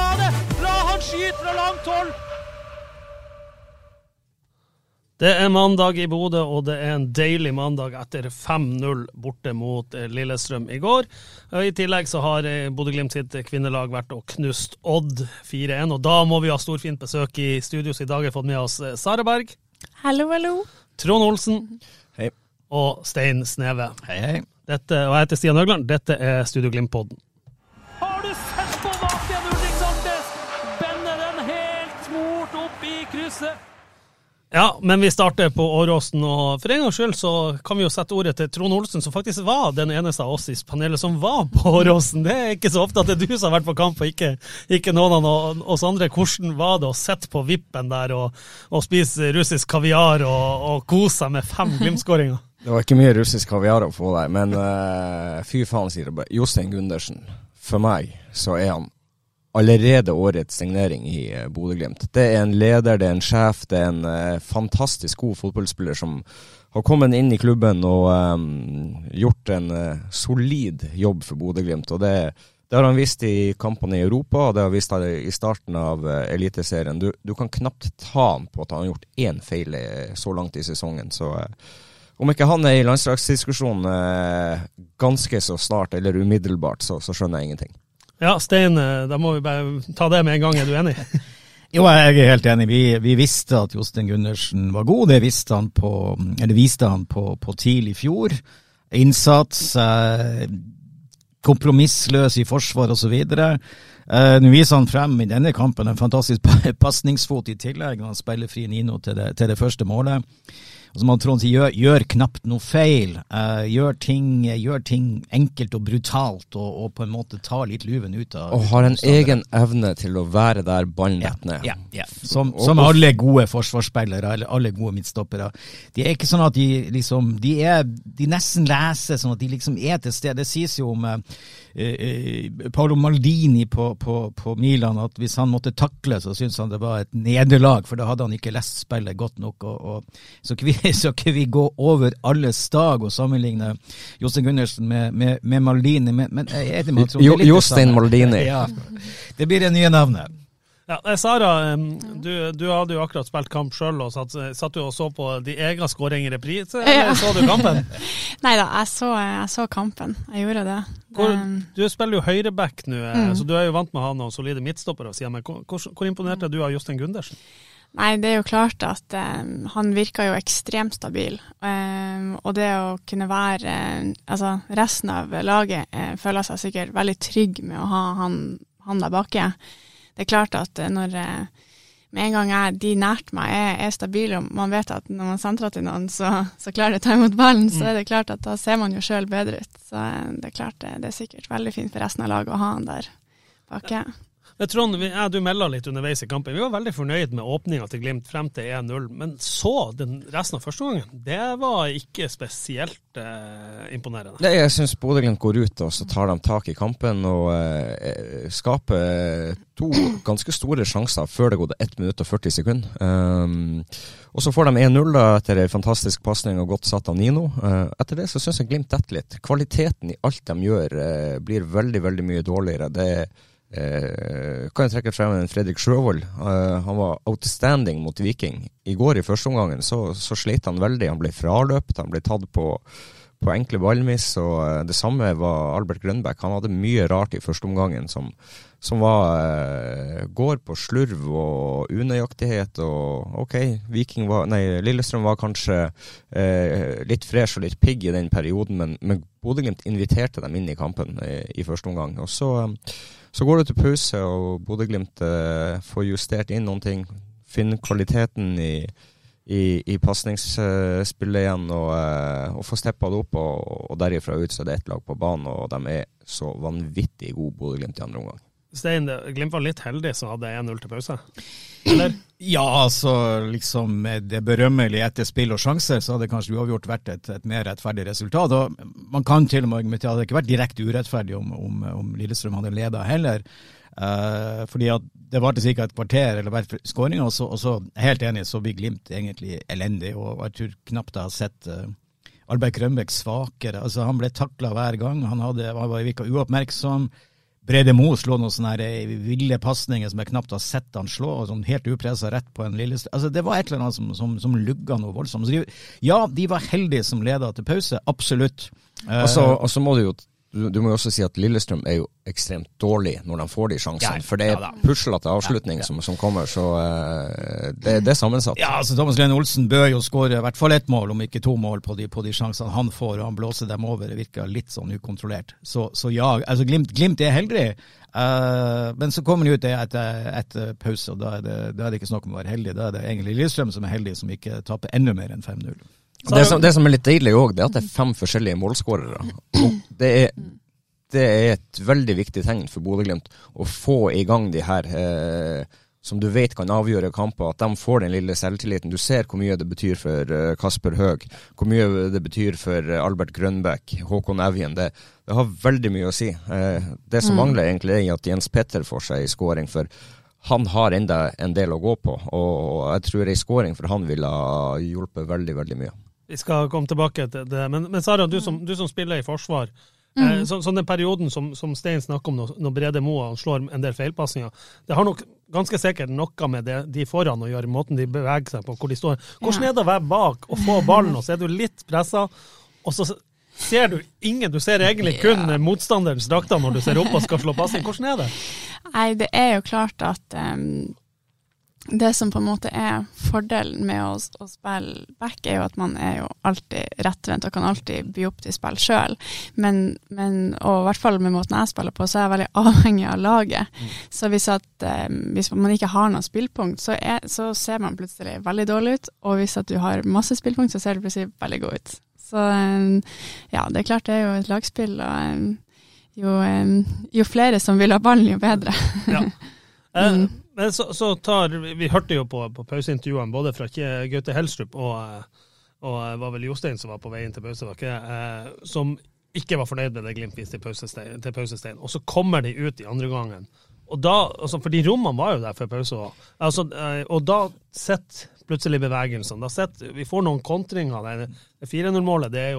skade. La han skyte fra langt hold. Det mandag i Bodø, og det en deilig mandag etter 5-0 borte mot Lillestrøm i går. I tillegg så har Bodø-Glimt sitt kvinnelag vært og knust Odd 4-1, og da må vi ha storfint besøk i studio, så i dag har vi fått med oss Sara Berg. Hallo, hallo. Trond Olsen. Hei. Og Stein Sneve. Hei, hei. Dette, og jeg heter Stian Høgland, dette Studio Glimt-podden. Har du sett på baken, Ulrik Saltnes? Bender den helt smort opp i krysset. Ja, men vi starter på Åråsen, og for en gang skyld så kan vi jo sette ordet til Trond Olsen, som faktisk var den eneste av oss i panelet som var på Åråsen. Det ikke så ofte at det du som har vært på kamp, og ikke noen av oss andre. Hvordan var det å sette på vippen der og spise russisk kaviar og kose seg med 5 Glimt-skåringer? Det var ikke mye russisk kaviar å få der, men fy faen, sier det bare. Jostein Gundersen, for meg så han allerede årets signering i Bodø-Glimt. Det en leder, det en sjef, det en fantastisk god fotballspiller som har kommet inn i klubben og gjort en solid jobb for Bodø-Glimt. Og det har han vist i kampene i Europa, og det har vist i starten av eliteserien. Du kan knapt ta han på at han har gjort én feil så langt i sesongen, så om ikke han i landslagsdiskusjonen ganske så snart eller umiddelbart, så skjønner jeg ingenting. Ja, Stein, da må vi bare ta det med en gang. Du enig? Jo, jeg helt enig. Vi visste at Jostein Gundersen var god. Det viste han på tidlig i fjor. Innsats, kompromissløs i forsvar og så videre. Nå viser han frem i denne kampen en fantastisk passningsfot i tillegg når han spiller fri Nino til det første målet. Og som han Trond sier, gjør knapt noe feil, gjør ting enkelt og brutalt, og på en måte tar litt luven ut av... Og har en egen evne til å være der ballen ned. Ja. Som alle gode forsvarsspillere, eller alle gode midtstoppere. Det ikke sånn at de nesten leser sånn at de liksom til sted. Det sies jo om Paolo Maldini på Milan, at hvis han måtte takle, så synes han det var et nederlag, for da hadde han ikke lest spillet godt nok, så ikke vi gå over alle stag og sammenligne Jostein Gundersen med Maldini, men Jostein Maldini. Ja, det blir det nye navnet. Ja, Sara, du hadde jo akkurat spilt kamp selv, og satt du og så på de egne skåringer i reprise, eller så du kampen? Neida, jeg så kampen. Jeg gjorde det. Du spiller jo høyreback nå, så du jo vant med å ha noen solide midtstoppere, sier jeg. Hvor imponert du av Jostein Gundersen? Nei, det jo klart at han virker jo ekstremt stabil, og det å kunne være, altså resten av laget føler seg sikkert veldig trygg med å ha han der bak. Det klart at når med en gang de nært meg stabile, og man vet at når man sentrer til noen, så klarer de å ta imot ballen, så det klart at da ser man jo selv bedre ut. Så det klart det sikkert veldig fint for resten av laget å ha han der bak. Trond, du meldet litt underveis i kampen. Vi var veldig fornøyd med åpningen til Glimt frem til 1-0, men så den resten av første gangen, det var ikke spesielt imponerende. Nei, jeg synes Bodø-Glimt går ut, og så tar de tak i kampen og skaper 2 ganske store sjanser før det går 1 minutt og 40 sekunder. Og så får de 1-0 da, etter en fantastisk passning og godt satt av Nino. Etter det så synes jeg Glimt detter litt. Kvaliteten i alt de gjør blir veldig, veldig mye dårligere. Det kan jeg trekke frem en Fredrik Sjøvold. Han var outstanding mot Viking. I går i første omgangen så slet han veldig. Han ble fraløpt, han ble tatt på enkle ballmiss, og det samme var Albert Grønbæk. Han hadde mye rart i første omgangen som går på slurv og unøyaktighet, og Lillestrøm var kanskje litt fresh og litt pigg i den perioden, men Bodø-Glimt inviterte dem inn i kampen i første omgang, og så går det til pause, og Bodø-Glimt får justert inn noen ting, finner kvaliteten i passningsspillet igjen, og får steppet det opp, og derifra ut så det et lag på banen, og de så vanvittig god Bodø-Glimt i andre omgang. Stein, Glimt var litt heldig som hadde 1-0 til pause, eller? Ja, altså liksom med det berømmelige etter spill og sjanser, så hadde kanskje uavgjort vært et mer rettferdig resultat, og man kan til og med argumentere at det ikke vært direkte urettferdig om Lillestrøm hadde ledet heller, fordi at det var til sikkert et kvarter eller hvert skåring, og så helt enig så blir Glimt egentlig elendig, og jeg tror knapt jeg har sett Albert Grønbæk svakere. Altså han ble taklet hver gang, han var virket uoppmerksom, Brede Mo slå noen sånne her ville passninger som jeg knapt har sett han slå, og sånn helt upresset rett på en Lillestrøm. Altså, det var et eller annet som lugga noe voldsomt. Så de var heldige som ledet til pause, absolutt. Og så må du må jo også si at Lillestrøm jo ekstremt dårlig når de får de sjansene, for det puslete avslutning som kommer, så det sammensatt. Ja, altså Thomas Lene Olsen bør jo skåre i hvert fall 1 mål, om ikke 2 mål på de sjansene han får, og han blåser dem over. Det virker litt sånn ukontrollert. Så ja, altså Glimt heldig, men så kommer de ut etter pause, og da det ikke snakk om å være heldig. Da det egentlig Lillestrøm som heldig, som ikke taper enda mer enn 5-0. Det som litt deilig også, det at det 5 forskjellige målskårere. Det et veldig viktig tegn for Bodø/Glimt å få i gang de her som du vet kan avgjøre kamper, at de får den lille selvtilliten. Du ser hvor mye det betyr for Kasper Høeg, hvor mye det betyr for Albert Grønbæk, Håkon Evjen. Det har veldig mye å si. Det som mangler egentlig at Jens Petter får seg i skåring, for han har enda en del å gå på, og jeg tror en skåring for han ville ha hjulpet veldig, veldig mye. Vi skal komme tilbake til det, men Sara, du som spiller i forsvar, sånn den perioden som Stein snakker om når Brede Moa slår en del feilpassinger, det har nok ganske sikkert noe med de foran å gjøre, måten de beveger seg på, hvor de står. Hvordan det å være bak og få ballen, og så du litt presset, og så ser du ingen, du ser egentlig kun motstanderens drakter når du ser opp og skal slå passing. Hvordan det? Nei, det jo klart at det som på en måte fordelen med å spille back jo at man jo alltid rettvendt og kan alltid by opp til spill selv. Men og i hvert fall med måten jeg spiller på, så jeg veldig avhengig av laget. Så hvis man ikke har noen spillpunkt, så ser man plutselig veldig dårlig ut, og hvis at du har masse spillpunkt, så ser det plutselig veldig god ut. Så ja, det klart det jo et lagspill, og jo flere som vil ha ballen, jo bedre. Ja. Men så vi hørte jo på pauseintervjuene både fra Gaute Helstrup og var vel Jostein som var på veien til pause, som ikke var fornøyd med det Glimt viste til pausestein. Og så kommer de ut i andre gangen. Og da, altså, for de rommene var jo der før pause. Og da sett plutselig bevegelsen. Vi får noen kontringer. Det 4-0-målet, det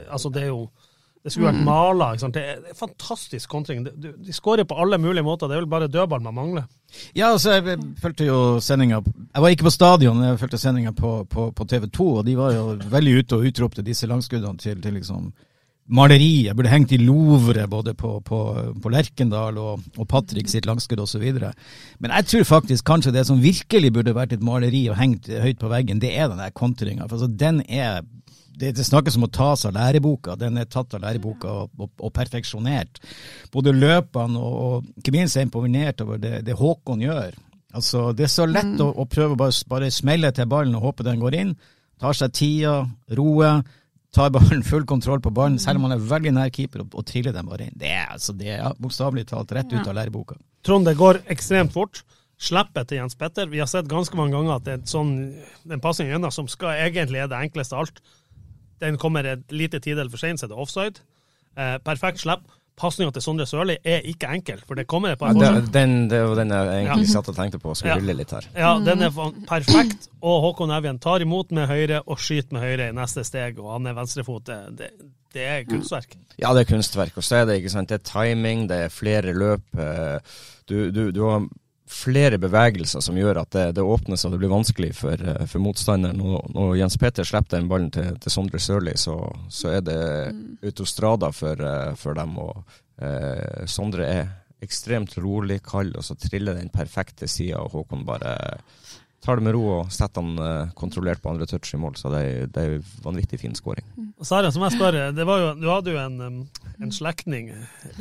jo det skulle vært malet, ikke sant? Det fantastisk kontring. De skårer på alle mulige måter. Det vel bare dødball man mangler. Ja, altså, jeg følte jo sendinga. Jeg var ikke på stadion, jeg følte sendinga på TV2, og de var jo veldig ute og utropte disse langskuddene til liksom maleri. Jeg burde hengt i Louvre både på Lerkendal og Patrick sitt langskudd og så videre. Men jeg tror faktisk kanskje det som virkelig burde vært et maleri og hengt høyt på veggen, det den der kontringa. For altså, den det snakkes om å ta seg av læreboka, den tatt av læreboka og perfeksjonert. Både løpene og ikke minst imponert over det Håkon gjør. Altså, det så lett å prøve bare smelle til ballen og håpe den går inn, tar seg tida, roe, tar ballen full kontroll på ballen, selv om man veldig nær keeper og triller den bare inn. Det bokstavelig talt rett ut av læreboka. Trond, det går ekstremt fort. Slippet til Jens Petter. Vi har sett ganske mange ganger at det en passing enda som egentlig det enkleste av alt. Den kommer et lite tidel for sent, så det offside. Perfekt slipp. Passningen til Sondre Sørli ikke enkel, for det kommer på en måte. Det var den jeg egentlig satt og tenkte på, skal rulle litt her. Ja, den perfekt, og Håkon Evjen tar imot med høyre og skyter med høyre i neste steg, og han venstrefot. Det kunstverk. Ja, det kunstverk, og så det, ikke sant, det timing, det flere løp. Du har flere bevegelser som gjør at det åpnes og det blir vanskelig for motstanderen. Når Jens Petter slipper den ballen til Sondre Sørli, så det autostrada for dem. Og Sondre ekstremt rolig, kald, og så triller den perfekte siden, og Håkon bare tar det med ro og setter han kontrollert på andre touch i mål, så det en vanvittig fin skåring. Sara, som jeg spør, du hadde jo en slektning,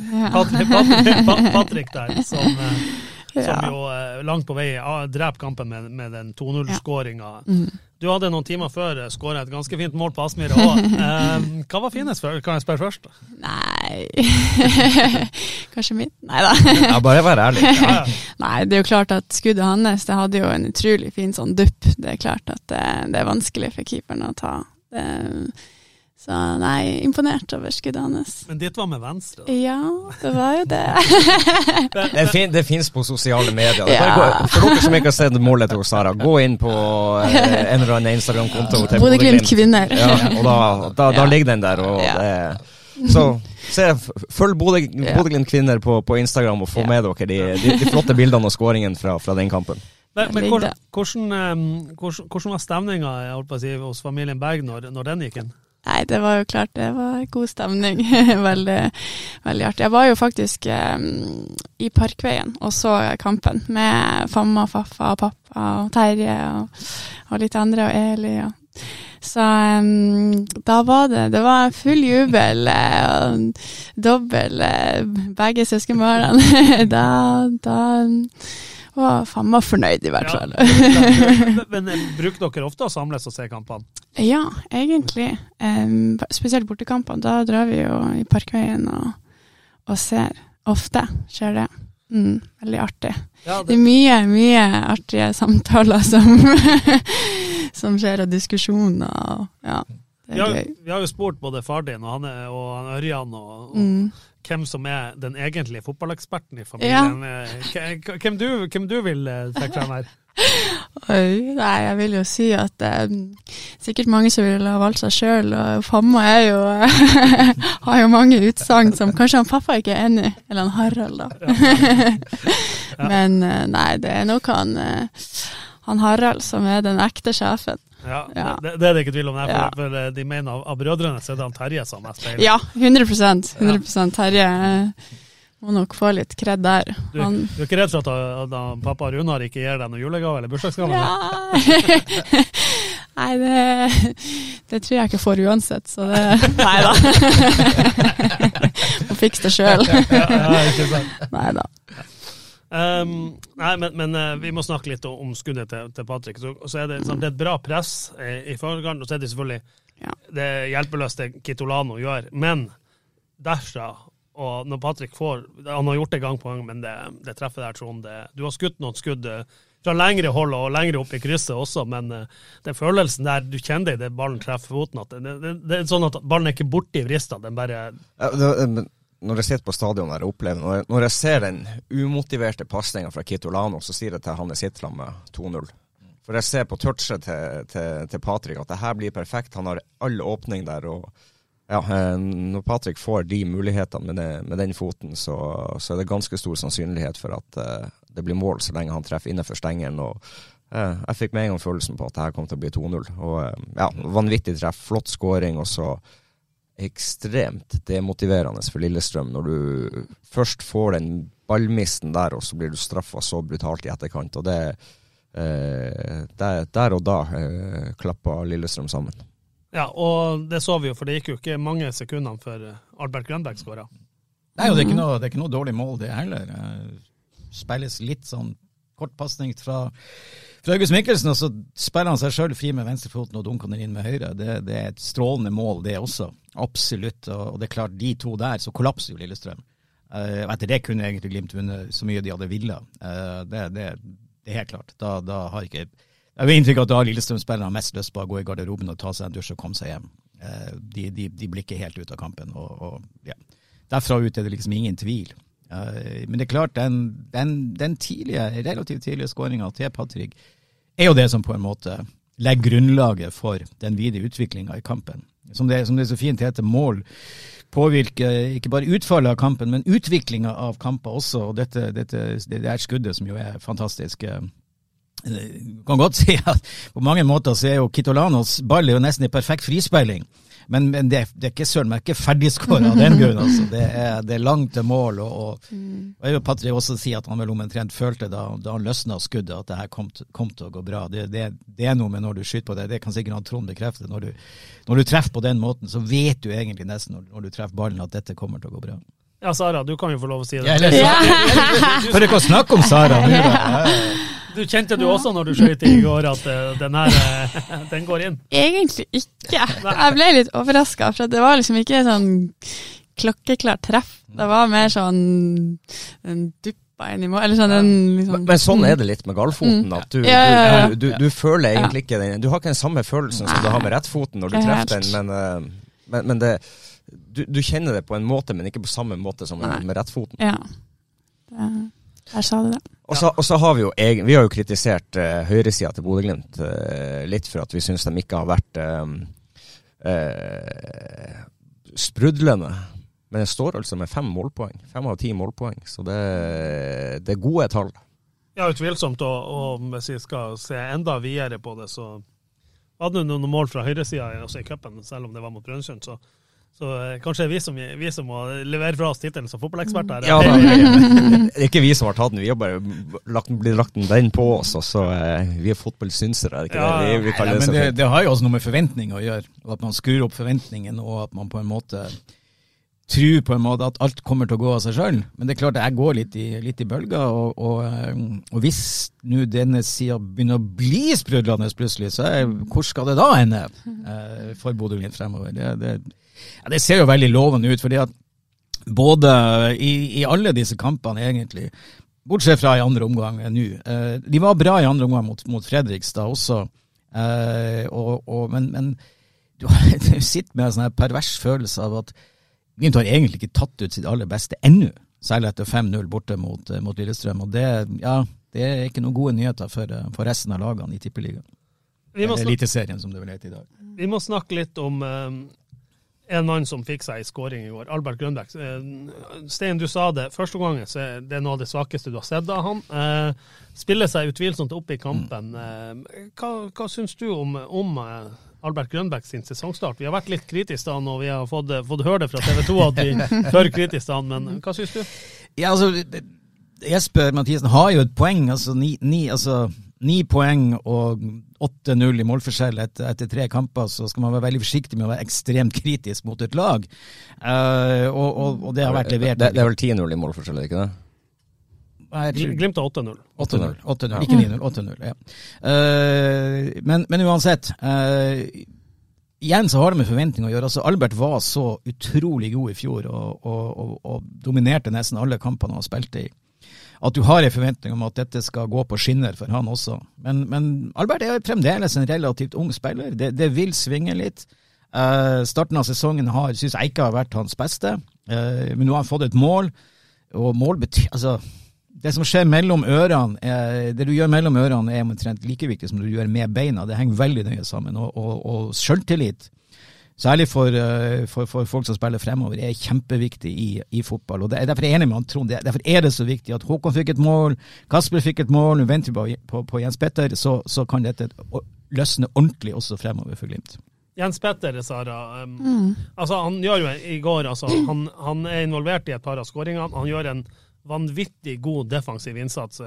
Patrick der, som jo langt på vei drep kampen med den 2-0-skåringen. Du hadde noen timer før skåret et ganske fint mål på Aspmyra også. Hva var finest før? Kan jeg spørre først? Nei, kanskje mitt? Neida. Ja, bare vær ærlig. Ja. Nei, det jo klart at skuddet hans, det hadde jo en utrolig fin sånn dupp. Det klart at det vanskelig for keeperen å ta. Så nei, imponert over skuddet hans. Men ditt var med venstre da? Ja, det var jo det. Det finnes på sosiale medier. For dere som ikke har sett målet til Sara, gå inn på en eller annen Instagram-konto til Bodø/Glimt kvinner. Ja, og da ligger den der, og følg Bodø-Glimt kvinner på Instagram og få med dere de flotte bildene og skåringen fra den kampen. Men hvordan var stemninga hos familien Berg når den gikk inn? Nei, det var jo klart, det var god stemning. veldig, veldig artig. Jeg var jo faktisk i Parkveien og så kampen med famma, faffa og pappa og Terje og litt andre og Eli. Så da var det var full jubel, dobbel, begge søskenbarene. Da var famma fornøyd i hvert fall. Men bruker dere ofte å samles og se kampene? Ja, egentlig. Spesielt bortekampene. Da drar vi jo i Parkveien og ser. Ofte skjer det. Veldig artig. Ja, det er mye artige samtaler som skjer, og diskusjoner. Og, ja, det er gøy. Vi har jo spurt både far din og Ørjan og hvem som er den egentlige fotballeksperten i familien. Ja. Hvem du vil trekke frem her? Nei, jeg vil jo si at sikkert mange som vil ha valgt seg selv, og famma har jo mange utsagn som kanskje han pappa ikke er enig, eller han Harald da. Ja. Men nei, det er nok han Harald som er den ekte sjefen. Ja, ja. Det er det ikke tvil om. For de mener av brødrene så er det han Terje som er speilet. Ja, 100%. Terje må nok få litt kred der. Du er ikke redd for at pappa Runar ikke gir deg noen julegave eller bursdagsgave? Ja. Nei, det tror jeg ikke får uansett, så det... Neida. Må fikse det selv. Ja, ikke sant. Neida. Nei, men vi må snakke litt om skuddet til Patrick. Så er det et bra press i forgang, og så er det selvfølgelig det hjelpeløst det Kitolano gjør. Men derfra, og når Patrick han har gjort det gang på gang, men det treffer der, Trond. Du har skutt noen skudd fra lengre hold og lengre opp i krysset også, men den følelsen der, du kjenner det ballen treffer foten, at det er sånn at ballen er ikke borte i vrista, den bare... Når jeg sitter på stadion og opplever, når jeg ser den umotiverte passningen fra Kitolano, så sier det til han jeg sitter sammen med 2-0. For jeg ser på touchet til Patrick at det her blir perfekt. Han har all åpning der, og når Patrick får de mulighetene med den foten, så er det ganske stor sannsynlighet for at det blir mål så lenge han treffer innenfor stengeren. Og jeg fikk med en gang følelsen på at det her kom til å bli 2-0. Og vanvittig treff, flott scoring, og så ekstremt demotiverende for Lillestrøm når du først får den ballmisten der, og så blir du straffet så brutalt i etterkant, og der og da klapper Lillestrøm sammen. Ja, og det så vi jo, for det gikk jo ikke mange sekundene før Albert Grønberg skåret. Nei, og det er ikke noe dårlig mål det heller. Spilles litt sånn kortpassning fra August Mikkelsen, og så spiller han seg selv fri med venstrefoten og dunker den inn med høyre. Det er et strålende mål, det også. Absolutt. Og det er klart, de to der, så kollapser jo Lillestrøm. Etter det kunne egentlig Glimt vunnet så mye de hadde villet. Det er helt klart. Da har ikke... Jeg har inntrykk av at da Lillestrøm-spillerne har mest lyst på å gå i garderoben og ta seg en dusj og komme seg hjem. De blir ikke helt ut av kampen. Og derfra ut er det liksom ingen tvil. Men det er klart, den relativt tidlige skåringen til Patrick er jo det som på en måte legger grunnlaget for den videre utviklingen i kampen. Som det er så fint heter, mål påvirker ikke bare utfallet av kampen, men utviklingen av kampen også. Og det er skuddet som jo er fantastisk. Jeg kan godt si at på mange måter så er jo Kitolanos ball jo nesten en perfekt frispeiling. Men det er ikke søren meg ikke ferdigskåret av den grunn. Altså. Det er langt til mål, og jeg vil Patrick også si at han vel omtrent følte da han løsnet skuddet, at det her kom til å gå bra. Det er noe med når du skyter på det. Det kan sikkert han Trond bekrefte. Når du treffer på den måten, så vet du egentlig nesten når du treffer ballen at dette kommer til å gå bra. Ja, Sara, du kan jo få lov å si det. For det kan snakke om Sara nå da. Du kjente du også når du skjøt i går at den går inn? Egentlig ikke. Jeg ble litt overrasket, for det var liksom ikke sånn klokkeklart treff. Det var mer sånn en duppa inn i mål, eller sånn liksom. Men sånn er det litt med gallfoten, at du føler egentlig ikke den. Du har ikke den samme følelsen som du har med rettfoten når du treffer den, men det, du kjenner det på en måte, men ikke på samme måte som med rettfoten. Ja, der sa du det. Og så har vi har jo kritisert høyresida til Bodø-Glimt litt for at vi synes de ikke har vært sprudlende. Men det står altså med 5 målpoeng. 5 av 10 målpoeng. Så det er gode tall. Ja, utvilsomt, og hvis vi skal se enda videre på det, så hadde du noen mål fra høyresiden også i cupen, selv om det var mot Brønnøysund, så kanskje vi som må levere fra oss titelen som fotballeksperter. Ja, det er ikke vi som har tatt den, vi har bare lagt den på oss, og så vi er fotballsynsere, er det ikke det? Vi kaller men det har jo også noe med forventning å gjøre, og at man skrur opp forventningen, og at man på en måte tror på en måte at alt kommer til å gå av seg selv. Men det er klart at jeg går litt i bølger, og hvis nå denne siden begynner å bli sprudlende plutselig, så hvor skal det da ende for Bodø Glimt fremover? Det ser jo veldig lovende ut, fordi at både i alle disse kampene egentlig, bortsett fra i andre omgang nå, de var bra i andre omgang mot Fredrikstad også, men du sitter med en sånn her pervers følelse av at Glimt har egentlig ikke tatt ut sitt aller beste ennå, særlig etter 5-0 borte mot Lillestrøm, og det er ikke noen gode nyheter for resten av lagene i Tippeligaen. Eliteserien, som det vil hete i dag. Vi må snakke litt om en mann som fikk seg i scoring i går, Albert Grønbæk. Stein, du sa det, første gangen så det noe av det svakeste du har sett av han. Spiller seg utvilsomt opp i kampen. Hva synes du om Albert Grønbæk sin sesongstart? Vi har vært litt kritiske da, og vi har fått høre det fra TV 2 at vi fører kritisk da, men hva synes du? Ja, altså, Jesper Mathisen har jo et poeng, altså 9 poeng og 8-0 i målforskjell etter 3 kamper, så skal man være veldig forsiktig med å være ekstremt kritisk mot et lag. Og det har vært levert. Det vel 10-0 i målforskjell, ikke det? Glimt av 8-0. 8-0, ikke 9-0, 8-0, ja. Men uansett, igjen så har det med forventning å gjøre. Altså, Albert var så utrolig god i fjor, og dominerte nesten alle kampene han spilte i. At du har en forventning om at dette skal gå på skinner for han også. Men Albert er fremdeles en relativt ung spiller. Det vil svinge litt. Starten av sesongen synes jeg ikke har vært hans beste. Men nå har han fått et mål, og mål betyr... Altså, det som skjer mellom ørene, det du gjør mellom ørene er omtrent like viktig som du gjør med beina. Det henger veldig nøye sammen. Og selvtillit, særlig for folk som spiller fremover, er kjempeviktig i fotball. Og derfor er jeg enig med han Trond. Derfor er det så viktig at Håkon fikk et mål, Kasper fikk et mål, nå venter vi på Jens Petter, så kan dette løsne ordentlig også fremover for Glimt. Jens Petter, Sara, altså han gjør jo i går, altså, han er involvert i et par av skåringene, han gjør en vanvittig god defensiv innsats.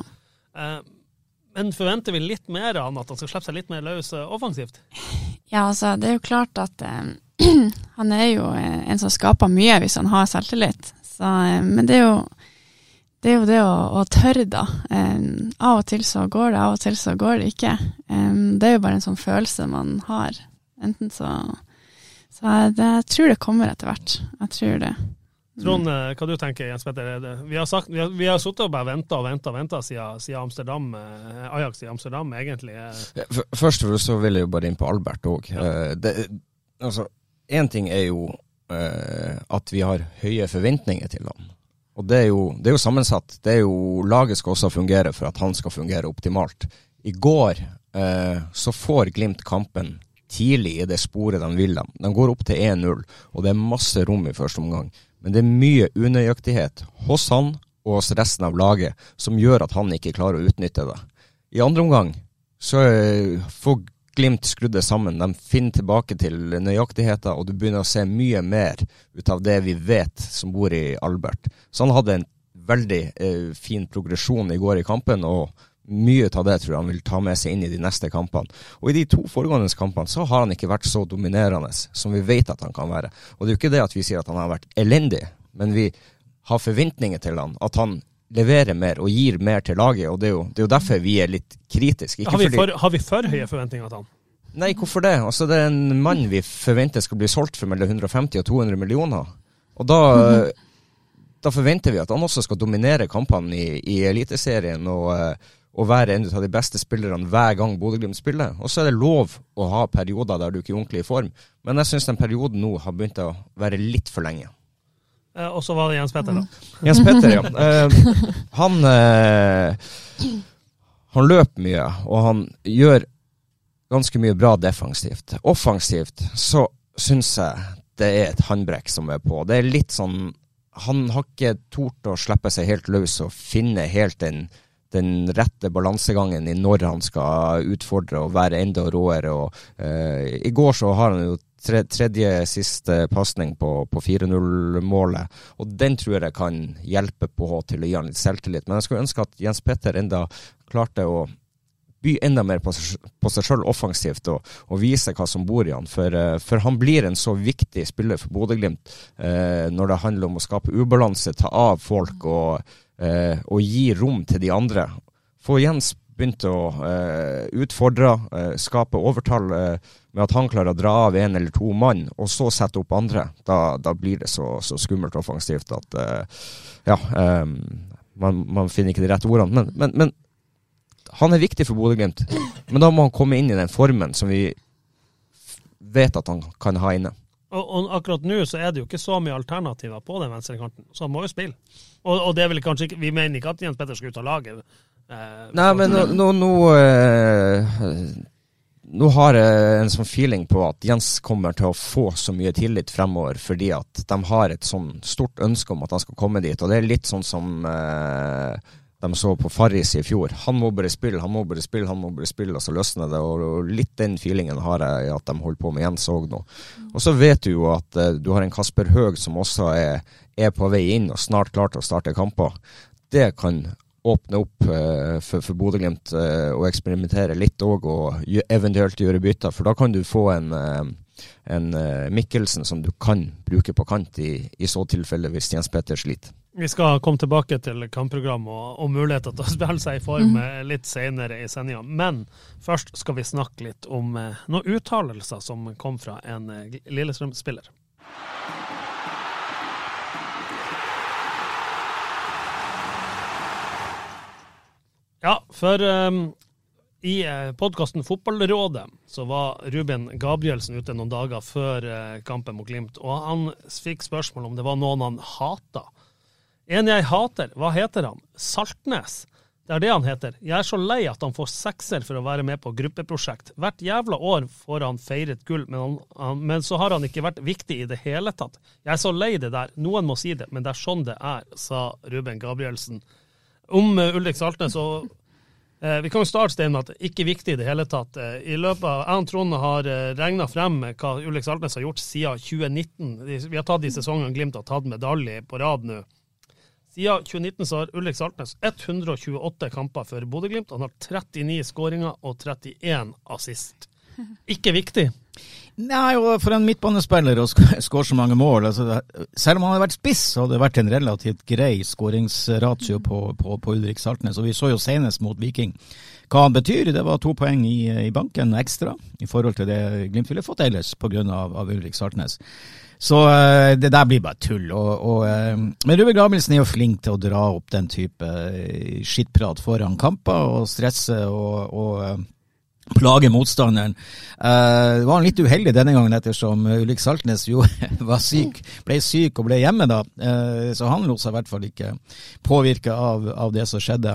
Men forventer vi litt mer av han, at han skal slippe seg litt mer løs offensivt? Ja, altså, det er jo klart at han er jo en som skaper mye hvis han har selvtillit. Men det er jo det å tørre da. Av og til så går det, av og til så går det ikke. Det er jo bare en sånn følelse man har. Enten så jeg tror det kommer etter hvert. Jeg tror det. Trond, hva du tenker, Jens Petter? Vi har suttet og bare ventet siden Amsterdam, Ajax i Amsterdam, egentlig. Først så vil jeg jo bare inn på Albert også. Altså, en ting er jo at vi har høye forventninger til ham. Og det er jo sammensatt. Laget skal også fungere for at han skal fungere optimalt. I går så får Glimt kampen tidlig i det sporet de vil dem. De går opp til 1-0, og det er masse rom i første omgang. Men det er mye unøyaktighet hos han og hos resten av laget som gjør at han ikke klarer å utnytte det. I andre omgang så får Glimt skrudd det sammen. De finner tilbake til nøyaktigheter, og du begynner å se mye mer ut av det vi vet som bor i Albert. Så han hadde en veldig fin progresjon i går i kampen, og mye av det tror jeg han vil ta med seg inn i de neste kampene. Og i de 2 foregående kampene så har han ikke vært så dominerende som vi vet at han kan være. Og det er jo ikke det at vi sier at han har vært elendig, men vi har forventninger til han, at han leverer mer og gir mer til laget, og det er jo derfor vi er litt kritiske. Har vi for høye forventninger til han? Nei, hvorfor det? Altså, det er en mann vi forventer skal bli solgt for mellom 150 og 200 millioner. Og da forventer vi at han også skal dominere kampene i Eliteserien og være en av de beste spillerne hver gang Bodø Glimt spiller. Og så er det lov å ha perioder der du ikke er ordentlig i form. Men jeg synes den perioden nå har begynt å være litt for lenge. Og så var det Jens Petter da. Jens Petter, ja. Han løper mye, og han gjør ganske mye bra defensivt. Offensivt så synes jeg det et handbrekk som på. Det litt sånn, han har ikke tort å slippe seg helt løs og finne helt den rette balansegangen i når han skal utfordre og være enda råere. Og i går så har han jo tredje siste passning på 4-0-målet, og den tror jeg kan hjelpe på til å gi han litt selvtillit. Men jeg skulle ønske at Jens Petter enda klarte å by enda mer på seg selv offensivt og vise hva som bor i han, for han blir en så viktig spiller for Bodø/Glimt når det handler om å skape ubalanse, ta av folk og gi rom til de andre. For Jens begynte å utfordre, skape overtall med at han klarer å dra av en eller to mann, og så sette opp andre. Da blir det så skummelt offensivt at man finner ikke de rette ordene. Men han er viktig for Bodø/Glimt, men da må han komme inn i den formen som vi vet at han kan ha inne. Og akkurat nå så er det jo ikke så mye alternativer på den venstre kanten, så han må jo spille. Og det er vel kanskje ikke, vi mener ikke at Jens Petter skal ut av laget. Nei, men nå har jeg en sånn feeling på at Jens kommer til å få så mye tillit fremover, fordi at de har et sånn stort ønske om at han skal komme dit, og det er litt sånn som de så på Farris i fjor. Han må bare spille, og så løsner det, og litt den feelingen har jeg at de holder på med Jens også nå. Og så vet du jo at du har en Kasper Høeg som også er på vei inn og snart klar til å starte kamper. Det kan åpne opp for Bodø/Glimt og eksperimentere litt også, og eventuelt gjøre bytter, for da kan du få en Mikkelsen som du kan bruke på kant i så tilfelle hvis Jens Petter sliter. Vi skal komme tilbake til kampprogram og muligheter til å spille seg i form litt senere i sendingen. Men først skal vi snakke litt om noen uttalelser som kom fra en Lillestrøm-spiller. Ja, for i podcasten Fotballrådet så var Ruben Gabrielsen ute noen dager før kampen mot Glimt, og han fikk spørsmål om det var noen han hatet. En jeg hater, hva heter han? Saltnes. Det det han heter. Jeg er så lei at han får 6er for å være med på gruppeprosjekt. Hvert jævla år får han feiret gull, men så har han ikke vært viktig i det hele tatt. Jeg er så lei det der. Noen må si det, men det sånn det sa Ruben Gabrielsen. Om Ulrik Saltnes, og vi kan jo starte stedet med at ikke viktig i det hele tatt. I løpet av Trond har regnet frem hva Ulrik Saltnes har gjort siden 2019. Vi har tatt i sesongen Glimt og tatt medalje på rad nå. Siden 2019 så har Ulrik Saltnes 128 kamper for Bodø/Glimt. Han har 39 skåringer og 31 assist. Ikke viktig. Nei, og for en midtbanespiller å skåre så mange mål, altså, selv om han hadde vært spiss, så hadde det vært en relativt grei skåringsratio på Ulrik Saltnes, og vi så jo senest mot Viking. Hva han betyr, det var 2 poeng i banken ekstra, i forhold til det Glimt ville fått ellers, på grunn av Ulrik Saltnes. Så det der blir bare tull, men Ruben Gabrielsen er jo flink til å dra opp den type skittprat foran kamper, og stresse og plage motstanderen. Det var litt uheldig denne gangen ettersom Ulrik Saltnes jo var ble syk og ble hjemme da, så han lot seg i hvert fall ikke påvirke av det som skjedde.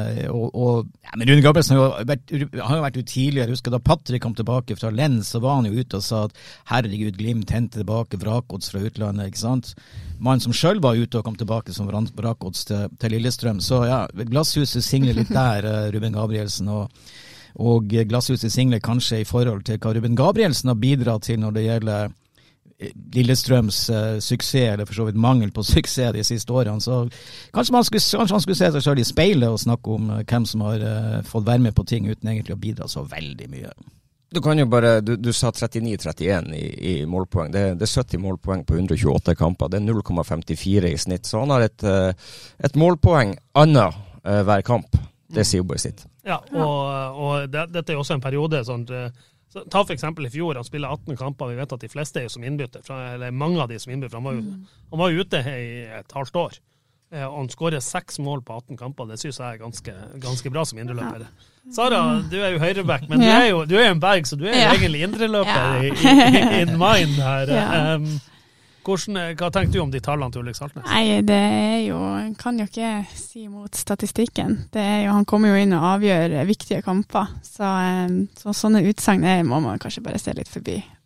Men Rune Gabrielsen har jo vært ute tidligere. Jeg husker da Patrick kom tilbake fra Lens, så var han jo ute og sa at herregud, Glimt hente tilbake vrakodds fra utlandet, ikke sant? Mann som selv var ute og kom tilbake som vrakodds til Lillestrøm. Så ja, glasshuset singler litt der, Ruben Gabrielsen, og glasshuset singler kanskje i forhold til hva Ruben Gabrielsen har bidratt til når det gjelder Lillestrøms suksess, eller for så vidt mangel på suksess de siste årene. Så kanskje han skulle se seg selv i speilet og snakke om hvem som har fått være med på ting uten egentlig å bidra så veldig mye. Du kan jo bare, du sa 39-31 i målpoeng. Det er 70 målpoeng på 128 kamper. Det er 0,54 i snitt. Så han har et målpoeng annet hver kamp. Det sier jo bare sitt. Ja, og dette er også en periode sånn, ta for eksempel i fjor, han spiller 18 kamper, vi vet at de fleste er jo som innbytter, eller mange av de som innbytter, han var jo ute i et halvt år, og han skårer 6 mål på 18 kamper, det synes jeg er ganske bra som indreløper. Sara, du er jo høyreback, men du er jo en berg, så du er jo egentlig indreløper in mind her. Hva tenker du om de tallene til Ulrik Saltnes? Nei, det er jo, kan jo ikke si mot statistikken. Det er jo, han kommer jo inn og avgjør viktige kamper, så sånne utsagn må man kanskje bare se litt forbi.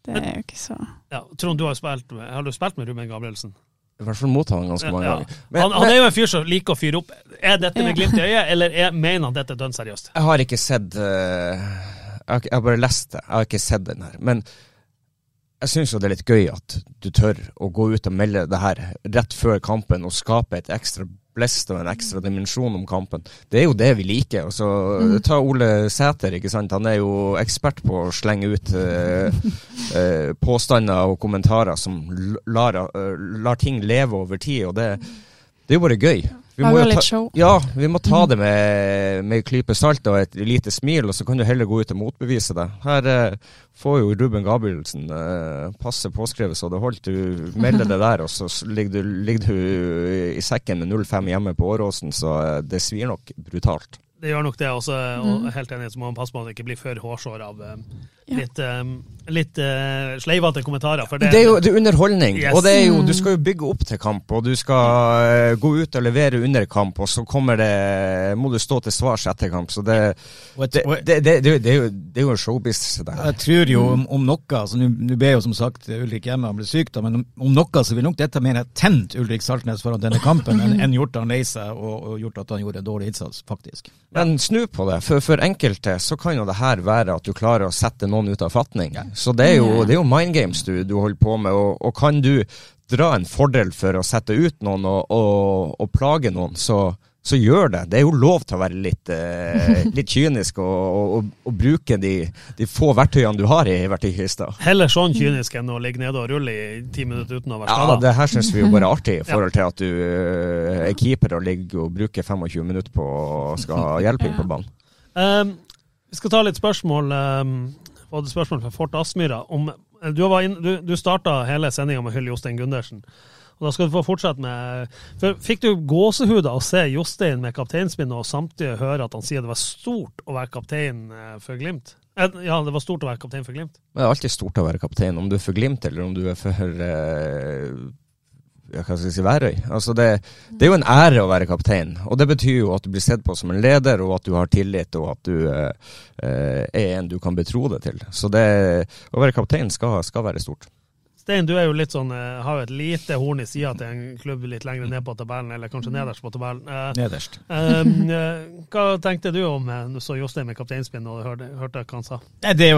Det jo ikke så... Ja, Trond, har du spilt med Ruben Gabrielsen? I hvert fall mot han ganske mange ganger. Men, han jo en fyr som liker å fyre opp. Dette med glimt i øyet, eller mener han dette dønn seriøst? Jeg har ikke sett... jeg har bare lest det. Jeg har ikke sett den her. Men jeg synes jo det litt gøy at du tør å gå ut og melde det her rett før kampen og skape et ekstra blest og en ekstra dimensjon om kampen. Det jo det vi liker. Og så ta Ole Sæter, ikke sant? Han jo ekspert på å slenge ut påstander og kommentarer som lar ting leve over tid, og det jo bare gøy. Vi må ta det med klype salt og et lite smil, og så kan du heller gå ut og motbevise det. Her får jo Ruben Gabrielsen passe påskrevet, så det holdt. Du melder det der, og så ligger du i sekken med 0-5 hjemme på Åråsen, så det svir nok brutalt. Det gjør nok det også, og helt enig så må man passe på at det ikke blir for hårsår av litt sleivete kommentarer. For det jo underholdning, yes. Og det jo, du skal jo bygge opp til kamp, og du skal gå ut og levere under kamp, og så må du stå til svars etter kamp, så det jo en showbiz det her. Jeg tror jo om noe, altså nå ble jo som sagt Ulrik hjemme, han ble syk da, men om noe så vil nok dette mer tent Ulrik Saltnes foran denne kampen enn gjort han lei seg og gjort at han gjorde en dårlig innsats, faktisk. Men snu på det, for enkelte så kan jo det her være at du klarer å sette noen ut av fatning. Så det jo mind games du holder på med, og kan du dra en fordel for å sette ut noen og plage noen, så gjør det. Det jo lov til å være litt kynisk og bruke de få verktøyene du har i verktøykista. Heller sånn kynisk enn å ligge nede og rulle i 10 minutter uten å være skadet. Ja, det her synes vi jo bare artig i forhold til at du keeper og ligger og bruker 25 minutter på å skal ha hjelping på banen. Vi skal ta litt spørsmål. Hadde spørsmål fra Fort Aspmyra. Du startet hele sendingen med å hylle Jostein Gundersen. Og da skal du få fortsette med... Fikk du gåsehud av å se Jostein med kapteinspinn og samtidig høre at han sier det var stort å være kaptein for Glimt? Ja, det var stort å være kaptein for Glimt. Det alltid stort å være kaptein, om du for Glimt eller om du for... hva skal jeg si, Værøy. Altså det jo en ære å være kaptein, og det betyr jo at du blir sett på som en leder, og at du har tillit, og at du en du kan betro det til. Så å være kaptein skal være stort. Stein, du jo litt sånn, har jo et lite horn i siden til en klubb litt lenger ned på tabellen, eller kanskje nederst på tabellen. Nederst. Hva tenkte du om du så Jostein med kapteinspinn og hørte hva han sa? Det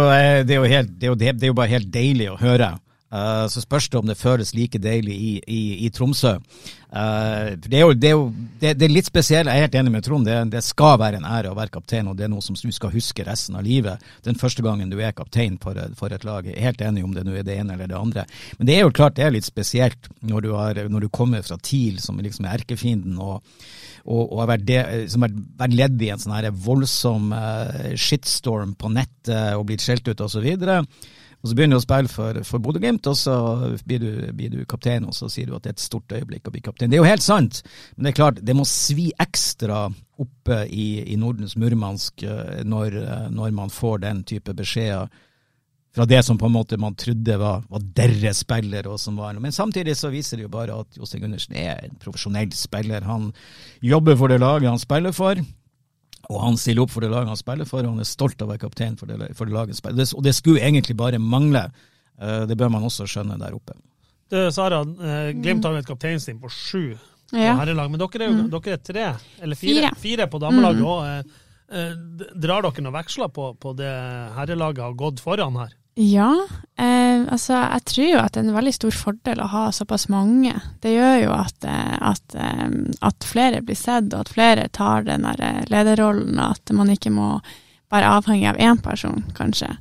jo bare helt deilig å høre. Så spørs det om det føles like deilig i Tromsø. Det er litt spesielt, jeg helt enig med Trond, det skal være en ære å være kaptein, og det noe som du skal huske resten av livet. Den første gangen du kaptein for et lag, jeg helt enig om det nå det ene eller det andre. Men det jo klart, det litt spesielt når du kommer fra TIL, som liksom erkefienden, og har vært ledd i en sånn her voldsom shitstorm på nettet og blitt skjelt ut og så videre. Og så begynner du å spille for Bodø Glimt, og så blir du kaptein, og så sier du at det et stort øyeblikk å bli kaptein. Det jo helt sant, men det klart, det må svi ekstra oppe i Nordens Murmansk når man får den type beskjeder fra det som på en måte man trodde var deres spiller og som var. Men samtidig så viser det jo bare at Jostein Gundersen en profesjonell spiller. Han jobber for det laget han spiller for, og han stiller opp for det laget han spiller for, og han stolt av å være kaptein for det laget han spiller. Og det skulle egentlig bare mangle. Det bør man også skjønne der oppe. Sara, Glimt har jo et kapteinsteam på 7 på herrelag, men dere 3 eller 4 på damelaget også. Drar dere noen veksler på det herrelaget har gått foran her? Ja, altså jeg tror jo at det en veldig stor fordel å ha såpass mange. Det gjør jo at flere blir sett, og at flere tar den der lederrollen, at man ikke må være avhengig av en person, kanskje.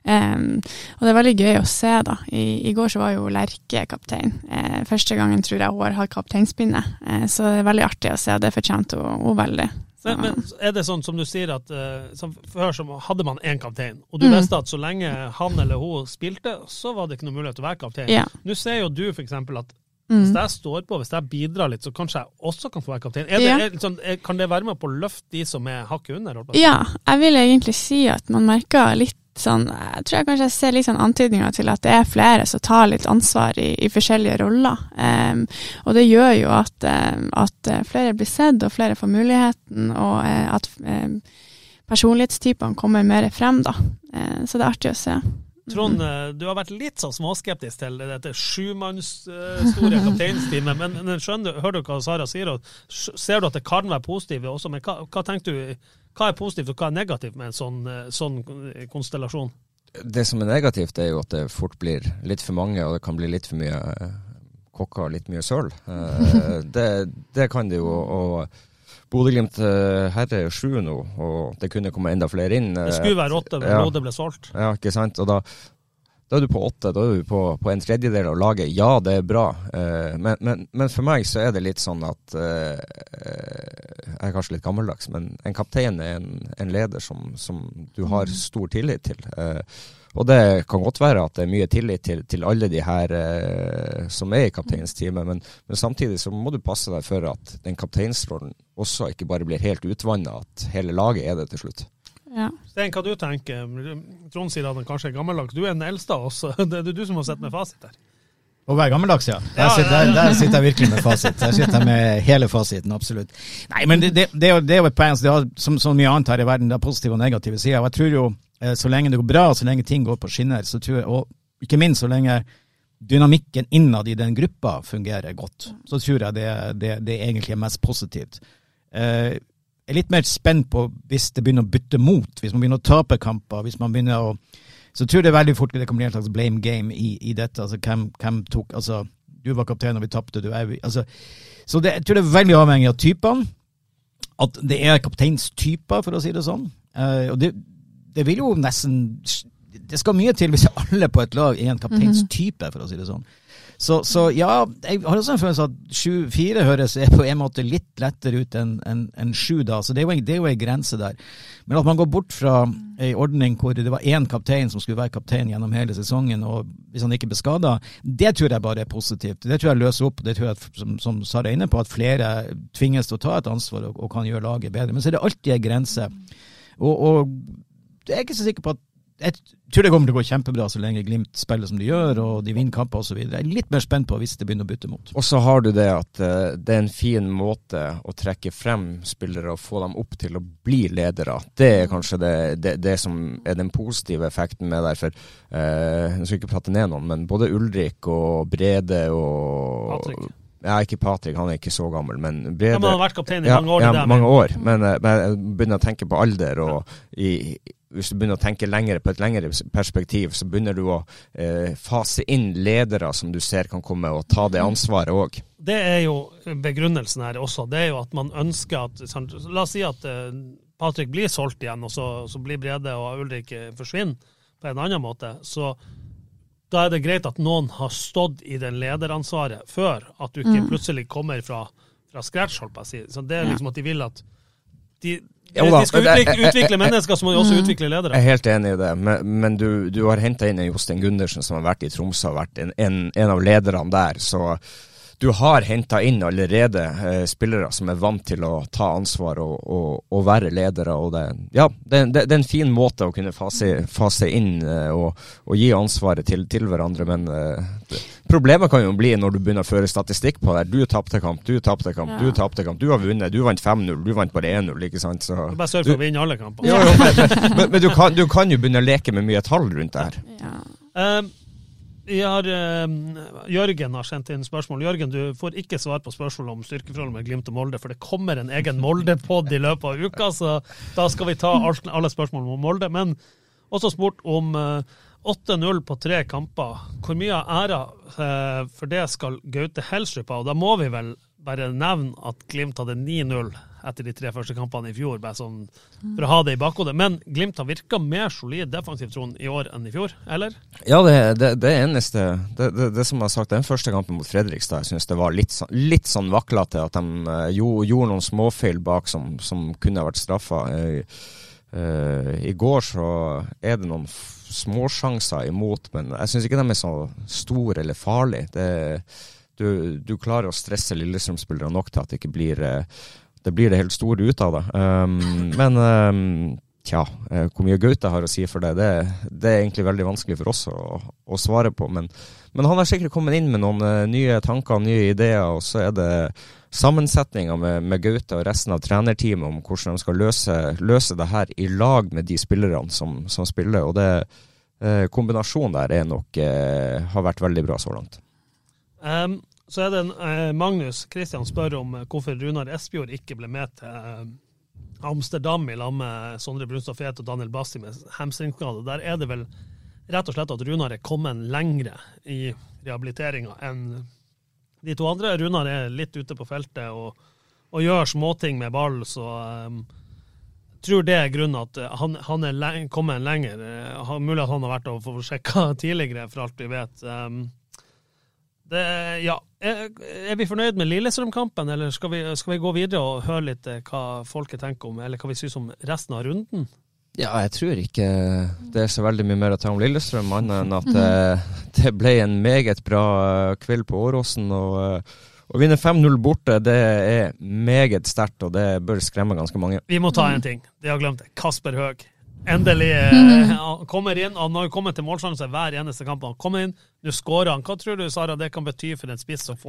Og det veldig gøy å se da. I går så var jo Lerke kaptein. Første gangen tror jeg hun har hatt kapteinspinnet, så det veldig artig å se, og det fortjente hun veldig. Men det sånn som du sier at før så hadde man en kaptein, og du visste at så lenge han eller hun spilte, så var det ikke noe mulighet til å være kaptein. Ja. Nå ser jo du for eksempel at hvis jeg står på, hvis jeg bidrar litt, så kanskje jeg også kan få være kaptein. Kan det være med på å løfte de som hakket under? Ja, jeg vil egentlig si at man merker litt sånn, jeg tror kanskje jeg ser litt sånn antydninger til at det flere som tar litt ansvar i forskjellige roller. Og det gjør jo at flere blir sett, og flere får muligheten, og at personlighetstypene kommer mer frem da. Så det artig å se. Trond, du har vært litt sånn småskeptisk til dette sjumanns-store kapteinsteamet, men hører du hva Sara sier, og ser du at det kan være positivt også, men hva tenker du, hva positivt og hva negativt med en sånn konstellasjon? Det som negativt jo at det fort blir litt for mange, og det kan bli litt for mye kokker og litt mye søl. Det kan det jo, og Bodø/Glimt her 7 nå, og det kunne komme enda flere inn. Det skulle være 8, men Bodø ble solgt. Ja, ikke sant? Og da du på 8, da du på en tredjedel av laget. Ja, det bra. Men for meg så det litt sånn at jeg kanskje litt gammeldags, men en kaptein en leder som du har stor tillit til. Og det kan godt være at det mye tillit til alle de her som i kapteinsteamet, men samtidig så må du passe deg for at den kapteinsrollen også ikke bare blir helt utvannet, at hele laget det til slutt. Ja. Sten, hva du tenker? Trond sier at han kanskje gammeldags. Du den eldste av oss. Det du som har sett med fasit der. Å være gammeldags, ja. Der sitter jeg virkelig med fasit. Der sitter jeg med hele fasiten, absolutt. Nei, men det jo et poeng. Som så mye annet her i verden, det positive og negative sider. Og jeg tror jo, så lenge det går bra, så lenge ting går på skinner, så tror jeg, og ikke minst så lenge dynamikken innad i den gruppa fungerer godt, så tror jeg det egentlig mest positivt. Jeg litt mer spent på hvis det begynner å bytte mot, hvis man begynner å tape kamper, hvis man begynner å, så tror jeg det veldig fort det kan bli en slags blame game i dette, altså hvem tok, altså du var kaptein og vi tappte, altså, så jeg tror det veldig avhengig av typene, at det kapteinstyper, for å si det sånn, og det vil jo nesten, det skal mye til hvis alle på et lag en kapteinstype, for å si det sånn. Så ja, jeg har også en følelse at 7-4 høres på en måte litt lettere ut enn 7 da, så det jo en grense der. Men at man går bort fra en ordning hvor det var en kaptein som skulle være kaptein gjennom hele sesongen, og hvis han ikke ble skadet, det tror jeg bare positivt. Det tror jeg løser opp, det tror jeg, som Sara inne på, at flere tvinges til å ta et ansvar og kan gjøre laget bedre. Men så det alltid en grense. Og jeg ikke så sikker på at jeg tror det kommer til å gå kjempebra så lenge Glimt spiller som de gjør, og de vinner kamper og så videre. Jeg litt mer spent på hvis det begynner å bytte mot. Og så har du det at det en fin måte å trekke frem spillere og få dem opp til å bli ledere. Det kanskje det som den positive effekten med derfor. Jeg skal ikke prate ned noen, men både Ulrik og Brede og Patrick. Ja, ikke Patrick, han ikke så gammel, men Brede... Ja, men han har vært kaptein i mange år. Ja, mange år, men jeg begynner å tenke på alder, og hvis du begynner å tenke på et lengre perspektiv, så begynner du å fase inn ledere som du ser kan komme og ta det ansvaret også. Det jo begrunnelsen her også. Det jo at man ønsker at, la oss si at Patrick blir solgt igjen, og så blir Brede og Ulrik forsvinner på en annen måte, så da det greit at noen har stått i den lederansvaret før, at du ikke plutselig kommer fra scratch, holdt på å si. Så det liksom at de vil at de skal utvikle mennesker, så må de også utvikle ledere. Jeg helt enig i det, men du har hentet inn en Jostein Gundersen som har vært i Tromsø, og vært en av lederne der, så du har hentet inn allerede spillere som vant til å ta ansvar og være ledere, og det en fin måte å kunne fase inn og gi ansvaret til hverandre, men problemet kan jo bli når du begynner å føre statistikk på det. Du tappte kamp, du har vunnet, du vant 5-0, du vant bare 1-0, ikke sant? Så, du bare sørg for å vinne alle kamper. Jo, men du kan jo begynne å leke med mye tall rundt det her. Ja. Jørgen har sendt inn spørsmål. Jørgen, du får ikke svar på spørsmål om styrkeforholdet med Glimt og Molde, for det kommer en egen Molde-podd i løpet av uka, så da skal vi ta alle spørsmål om Molde. Men også spurt om 8-0 på 3 kamper. Hvor mye æra for det skal Gaute Helstrup ha? Og da må vi vel bare nevne at Glimt hadde 9-0 etter de 3 første kampene i fjor, bare sånn for å ha det i bakhodet. Men Glimt har virket mer solid defensivt, Trond, i år enn i fjor, eller? Ja, det eneste, det som jeg har sagt, den første kampen mot Fredrikstad, jeg synes det var litt sånn vaklete, at de gjorde noen småfeil bak som kunne ha vært straffet. I går så det noen småsjanser imot, men jeg synes ikke de så store eller farlige. Du klarer å stresse Lillestrøm-spillere nok til at det ikke blir det helt store ut av det. Men hvor mye Gaute har å si for det egentlig veldig vanskelig for oss å svare på. Men han har sikkert kommet inn med noen nye tanker, nye ideer, og så det sammensetninger med Gaute og resten av trenerteamet om hvordan de skal løse det her i lag med de spillerne som spiller, og kombinasjonen der nok har vært veldig bra så langt. Så det Magnus Kristian spør om hvorfor Runar Espejord ikke ble med til Amsterdam i lag med Sondre Brunstad Fet og Daniel Basti med hamstringskade. Der det vel rett og slett at Runar kommet lengre i rehabiliteringen enn de to andre. Runar litt ute på feltet og gjør småting med ball, så tror det grunnen at han kommet lenger. Mulig at han har vært og fått sjekket tidligere, for alt vi vet. Vi fornøyd med Lillestrøm-kampen, eller skal vi gå videre og høre litt hva folket tenker om, eller hva vi synes om resten av runden? Ja, jeg tror ikke det så veldig mye mer å ta om Lillestrøm, annet enn at det ble en meget bra kveld på Åråsen, og å vinne 5-0 borte, det meget sterkt, og det bør skremme ganske mange. Vi må ta en ting, de har glemt det. Kasper Høeg. Endelig kommer inn, og når han kommer til målsjanse hver eneste kamp, han kommer inn, nå skårer han. Hva tror du, Sara, det kan bety for en spiss å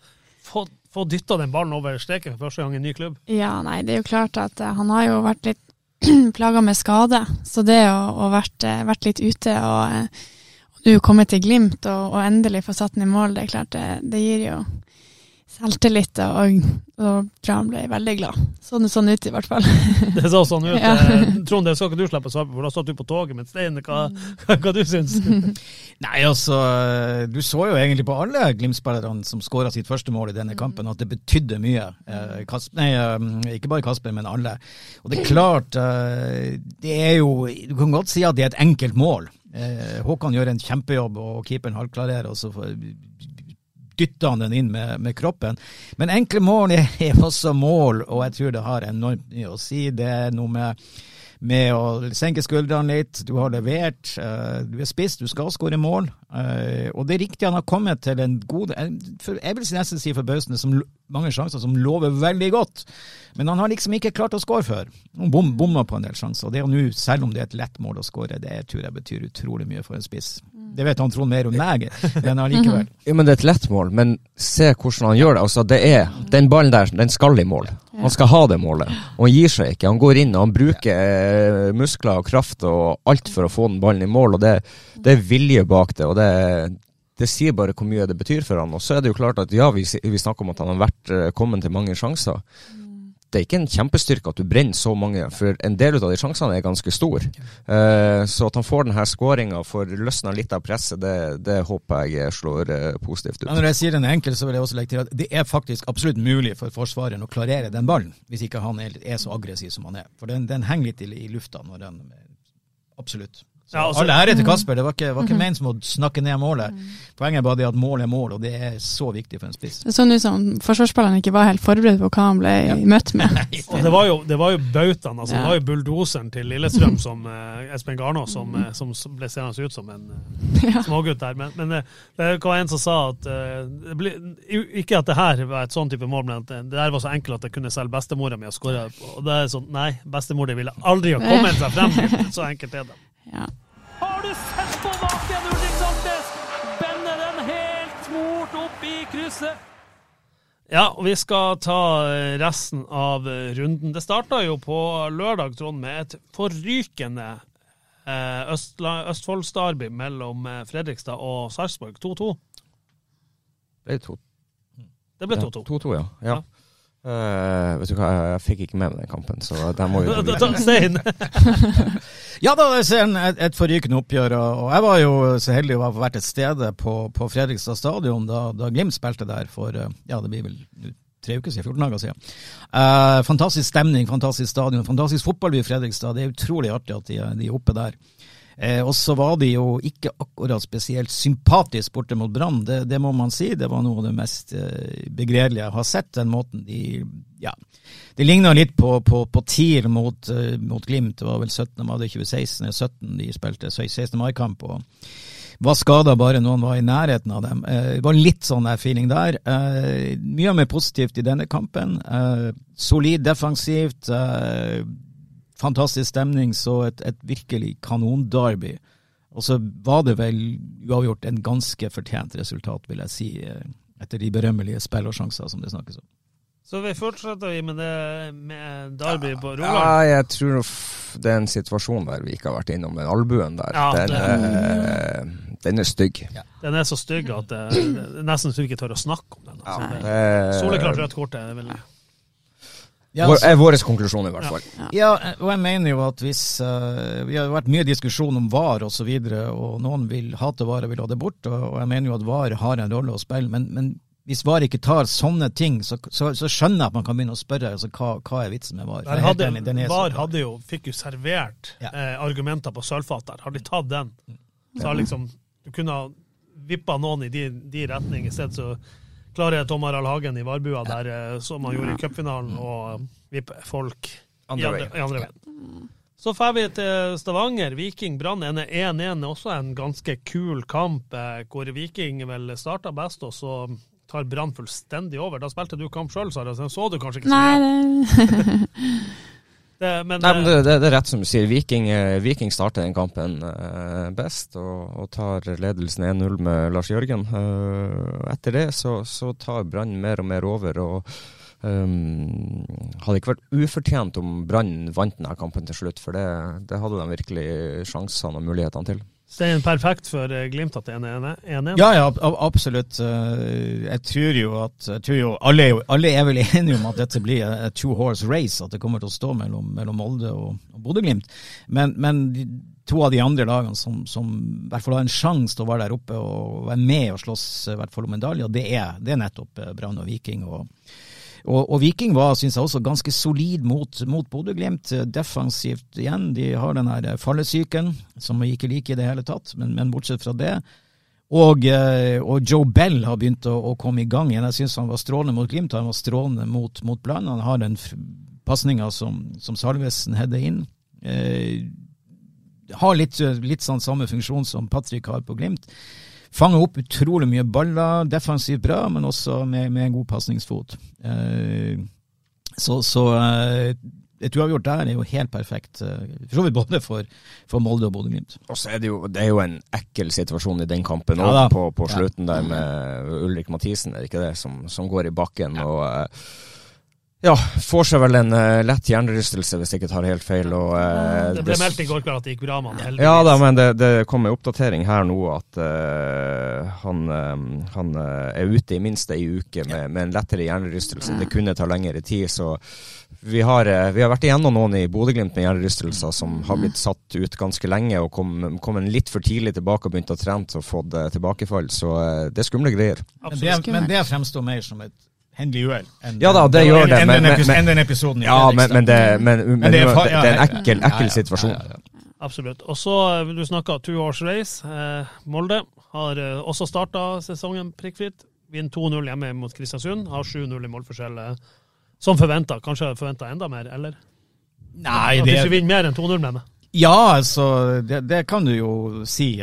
få dyttet den ballen over streken for første gang i en ny klubb? Ja, nei, det jo klart at han har jo vært litt plaget med skade, så det å vært litt ute og du kommer til Glimt og endelig få satt den i mål, det klart det gir jo selvtillit, og tror han ble veldig glad. Sånn ut i hvert fall. Det så sånn ut. Ja. Trond, det skal ikke du slippe å svare på, for da satt du på toget med Stein. Hva du synes? Nei, altså, du så jo egentlig på alle Glimt-spillerne som skåret sitt første mål i denne kampen, at det betydde mye. Ikke bare Kasper, men alle. Og det klart, det jo, du kan godt si at det et enkelt mål. Håkan gjør en kjempejobb, og keeperen halvklarerer, og så dytter han den inn med kroppen. Men enkle mål også mål, og jeg tror det har enormt mye å si. Det noe med å senke skuldrene litt, du har levert, du spist, du skal skåre mål, og det riktig han har kommet til en god, jeg vil nesten si forbausende, som mange sjanser som lover veldig godt, men han har liksom ikke klart å skåre før. Han bommer på en del sjanser, og det nå, selv om det et lett mål å skåre, det tror jeg betyr utrolig mye for en spiss. Det vet han Trond mer om meg, men allikevel. Ja, men det et lett mål, men se hvordan han gjør det. Altså, den ballen der, den skal i mål. Han skal ha det målet, og han gir seg ikke. Han går inn, og han bruker muskler og kraft og alt for å få den ballen i mål, og det vilje bak det, og det sier bare hvor mye det betyr for han. Og så det jo klart at ja, vi snakker om at han har kommet til mange sjanser. Det ikke en kjempestyrke at du brenner så mange, for en del av de sjansene ganske stor. Så at han får denne skåringen, får løsnet litt av presset, det håper jeg slår positivt ut. Ja, når jeg sier den enkel, så vil jeg også legge til at det faktisk absolutt mulig for forsvareren å klarere den ballen, hvis ikke han så aggressiv som han For den henger litt i lufta når den absolutt. Ja, altså, alle ære til Kasper, det var ikke ment som å snakke ned målet. Poenget bare det at mål mål, og det så viktig for en spiss. Det sånn ut som forsvarsspilleren ikke var helt forberedt på hva han ble møtt med. Og det var jo bautaen, altså, det var jo bulldoseren til Lillestrøm som Espen Garnås, som ble seende ut som en smågutt der. Men det var en som sa at ikke at det her var et sånn type mål, men at det der var så enkelt at jeg kunne selv bestemora mi å skåre. Og det sånn, nei, bestemor det ville aldri ha kommet seg frem, så enkelt det. Ja. Har du sett på maken, Ulrik Saltnes? Bender den helt smurt opp i krysset. Ja, og vi skal ta resten av runden. Det startet jo på lørdag, Trond, med et forrykende Østfoldsderby mellom Fredrikstad og Sarpsborg, 2-2. Det ble 2-2. 2-2, ja. Vet du hva, jeg fikk ikke med meg den kampen, så der må vi Stein! Ja da, det et forrykende oppgjør, og jeg var jo så heldig å ha vært et sted på Fredrikstad stadion da Glimt spilte der for, det blir vel 3 uker siden, 14 dager siden. Fantastisk stemning, fantastisk stadion, fantastisk fotball i Fredrikstad, det utrolig artig at de oppe der. Og så var de jo ikke akkurat spesielt sympatisk borte mot Brann, det må man si, det var noe av det mest begredelige jeg har sett, den måten det lignet litt på TIR mot Glimt, det var vel 17 de spilte 16. mai-kamp, og var skadet bare noen var i nærheten av dem. Det var litt sånn der feeling der. Mye mer positivt i denne kampen, solid defensivt, fantastisk stemning, så et virkelig kanonderby. Og så var det vel uavgjort en ganske fortjent resultat, vil jeg si, etter de berømmelige spill og sjanser som det snakkes om. Så vi fortsetter med det med Derby på Rogaland? Ja, jeg tror det en situasjon der vi ikke har vært innom, den albuen der. Ja, den stygg. Ja. Den så stygg at det nesten så vi ikke tør å snakke om den. Altså. Soleklart rødt kort er vel... Ja, altså, vår konklusjon I hvert fall. Ja, og jeg mener jo at hvis vi har vært mye diskusjon om VAR og så videre, og noen vil hate VAR og vil ha det bort, og jeg mener jo at VAR har en rolle å spille, men hvis VAR ikke tar sånne ting, så skjønner jeg at man kan begynne å spørre altså, hva vitsen med VAR. VAR fikk jo servert argumenter på sølvfat der. Har de tatt den, så har liksom, du kunne ha vippet noen I de retning I stedet, så klarer Tomar Alhagen I Varbua der, som han gjorde I cupfinalen, og vippe folk I andre veien. Så får vi til Stavanger, Viking Brann, 1-1, også en ganske kul kamp, hvor Viking vel startet best, og så tar Brann fullstendig over. Da spilte du kamp selv, Sara, så du kanskje ikke så mye. Men det rett som du sier. Viking starter den kampen best, og tar ledelsen 1-0 med Lars Jørgen. Etter det så tar Brann mer og mer over, og hadde ikke vært ufortjent om Brann vant denne kampen til slutt, for det hadde de virkelig sjansene og mulighetene til. Stein perfekt for Glimt at det 1-1? Ja, absolutt. Jeg tror jo alle vel enige om at dette blir et two-horse race, at det kommer til å stå mellom Molde og Bodø-Glimt. Men to av de andre lagene som I hvert fall har en sjanse til å være der oppe og være med og slåss I hvert fall om medaljer, det er nettopp Brann og Viking. Og Viking var, synes jeg, også ganske solid mot Bodø-Glimt, defensivt igjen. De har den her fallesyken, som vi ikke liker I det hele tatt, men bortsett fra det. Og Joe Bell har begynt å komme I gang igjen. Jeg synes han var strålende mot Glimt, han var strålende mot Brann. Han har den passningen som Salvesen hedde inn. Har litt sånn samme funksjon som Patrick har på Glimt. Fanger opp utrolig mye baller, defensivt bra, men også med en god passningsfot. Så jeg tror jeg har gjort det jo helt perfekt, for så vidt både for Molde og Bodø-Glimt. Og så det jo en ekkel situasjon I den kampen også, på slutten der med Ulrik Mathisen, det ikke det, som går I bakken, og ja, får seg vel en lett hjernerystelse hvis jeg ikke tar helt feil. Og, det ble meldt I går kveld at det gikk bra med han, heldigvis. Ja da, men det kom en oppdatering her nå at han ute I minst en uke med en lettere hjernerystelse. Det kunne ta lengre tid, så vi har vært igjennom noen I Bodø-Glimt med hjernerystelser som har blitt satt ut ganske lenge og kom en litt for tidlig tilbake og begynte å trene og fått tilbakefall, så det skumle greier. Men det fremstår mer som et hendelig uhell. Ja da, det gjør det. Enn den episoden I men det er en ekkel situasjon. Absolutt. Og så vil du snakke two-horse race. Molde har også startet sesongen prikkfritt. Vinner 2-0 hjemme mot Kristiansund. Har 7-0 I målforskjell. Som forventet. Kanskje forventet enda mer, eller? Nei, at hvis du vinner mer enn 2-0 med meg. Ja, altså, det kan du jo si.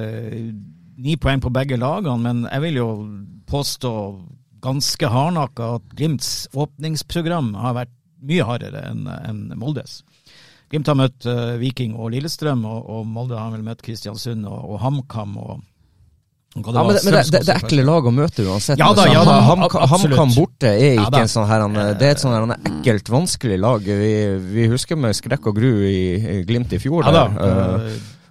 9 poeng på begge lagene, men jeg vil jo påstå ganske hardnakket at Glimts åpningsprogram har vært mye hardere enn Moldes. Glimt har møtt Viking og Lillestrøm, og Molde har vel møtt Kristiansund og HamKam og ja, men det ekle lag å møte uansett. Ja da, HamKam borte ikke en sånn her, det et sånn her ekkelt vanskelig lag. Vi husker med skrekk og gru I Glimt I fjor. Ja da.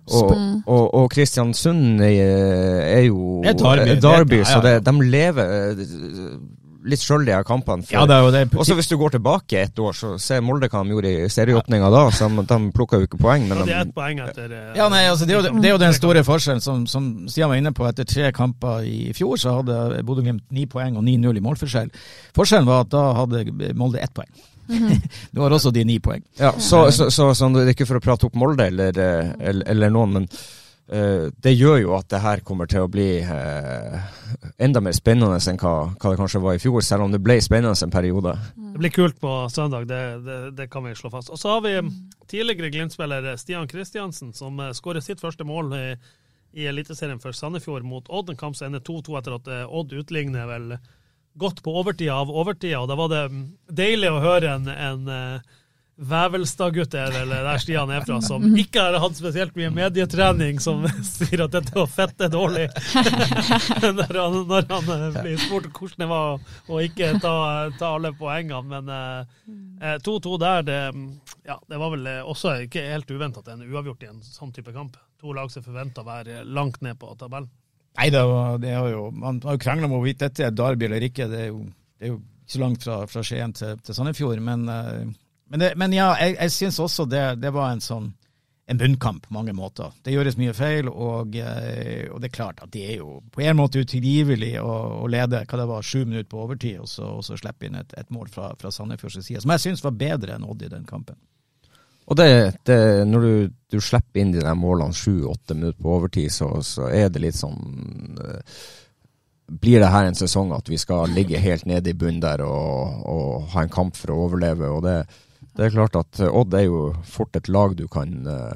Og Kristiansund jo Derby, så de lever litt selv de her kampene. Og så hvis du går tilbake et år, så ser Molde hva de gjorde I serieåpningen da, så de plukket jo ikke poeng. Men det et poeng etter... Ja, nei, altså, det er jo den store forskjellen, som Stian var inne på, etter 3 kamper I fjor, så hadde Bodø-Glimt 9 poeng og 9-0 I målforskjell. Forskjellen var at da hadde Molde 1 poeng. Det var også de 9 poeng. Ja, så det er ikke for å prate opp Molde eller noen, men det gjør jo at det her kommer til å bli enda mer spennende enn hva det kanskje var I fjor, selv om det ble spennende en periode. Det blir kult på søndag, det kan vi slå fast. Og så har vi tidligere Glimt-spiller Stian Kristiansen, som skårer sitt første mål I Eliteserien for Sandefjord mot Odd. En kamp som ender 2-2 etter at Odd utligner vel godt på overtida av overtida, og da var det deilig å høre en Vevelstad-gutter, eller der Stian er fra, som ikke har hatt spesielt mye medietrening, som sier at dette var fett er dårlig. når han blir spurt hvordan det var å ikke ta alle poengene. Men 2-2 der, det var vel også ikke helt uventet at det er en uavgjort i en sånn type kamp. To lag som forventer å være langt ned på tabellen. Nei, man har jo kranglet om hvorvidt dette er derby eller ikke. Det er jo ikke så langt fra Skien til Sandefjord, men ja, jeg synes også det var en bunnkamp på mange måter. Det gjøres mye feil, og det er klart at det er jo på en måte utilgivelig å lede, hva det var, 7 minutter på overtid, og så slippe inn et mål fra Sandefjords side, som jeg synes var bedre enn Odd i den kampen. Og når du slipper inn de der målene 7-8 minutter på overtid, så er det litt sånn... Blir det her en sesong at vi skal ligge helt nede i bunnen der og ha en kamp for å overleve, og det er klart at Odd er jo fort et lag du kan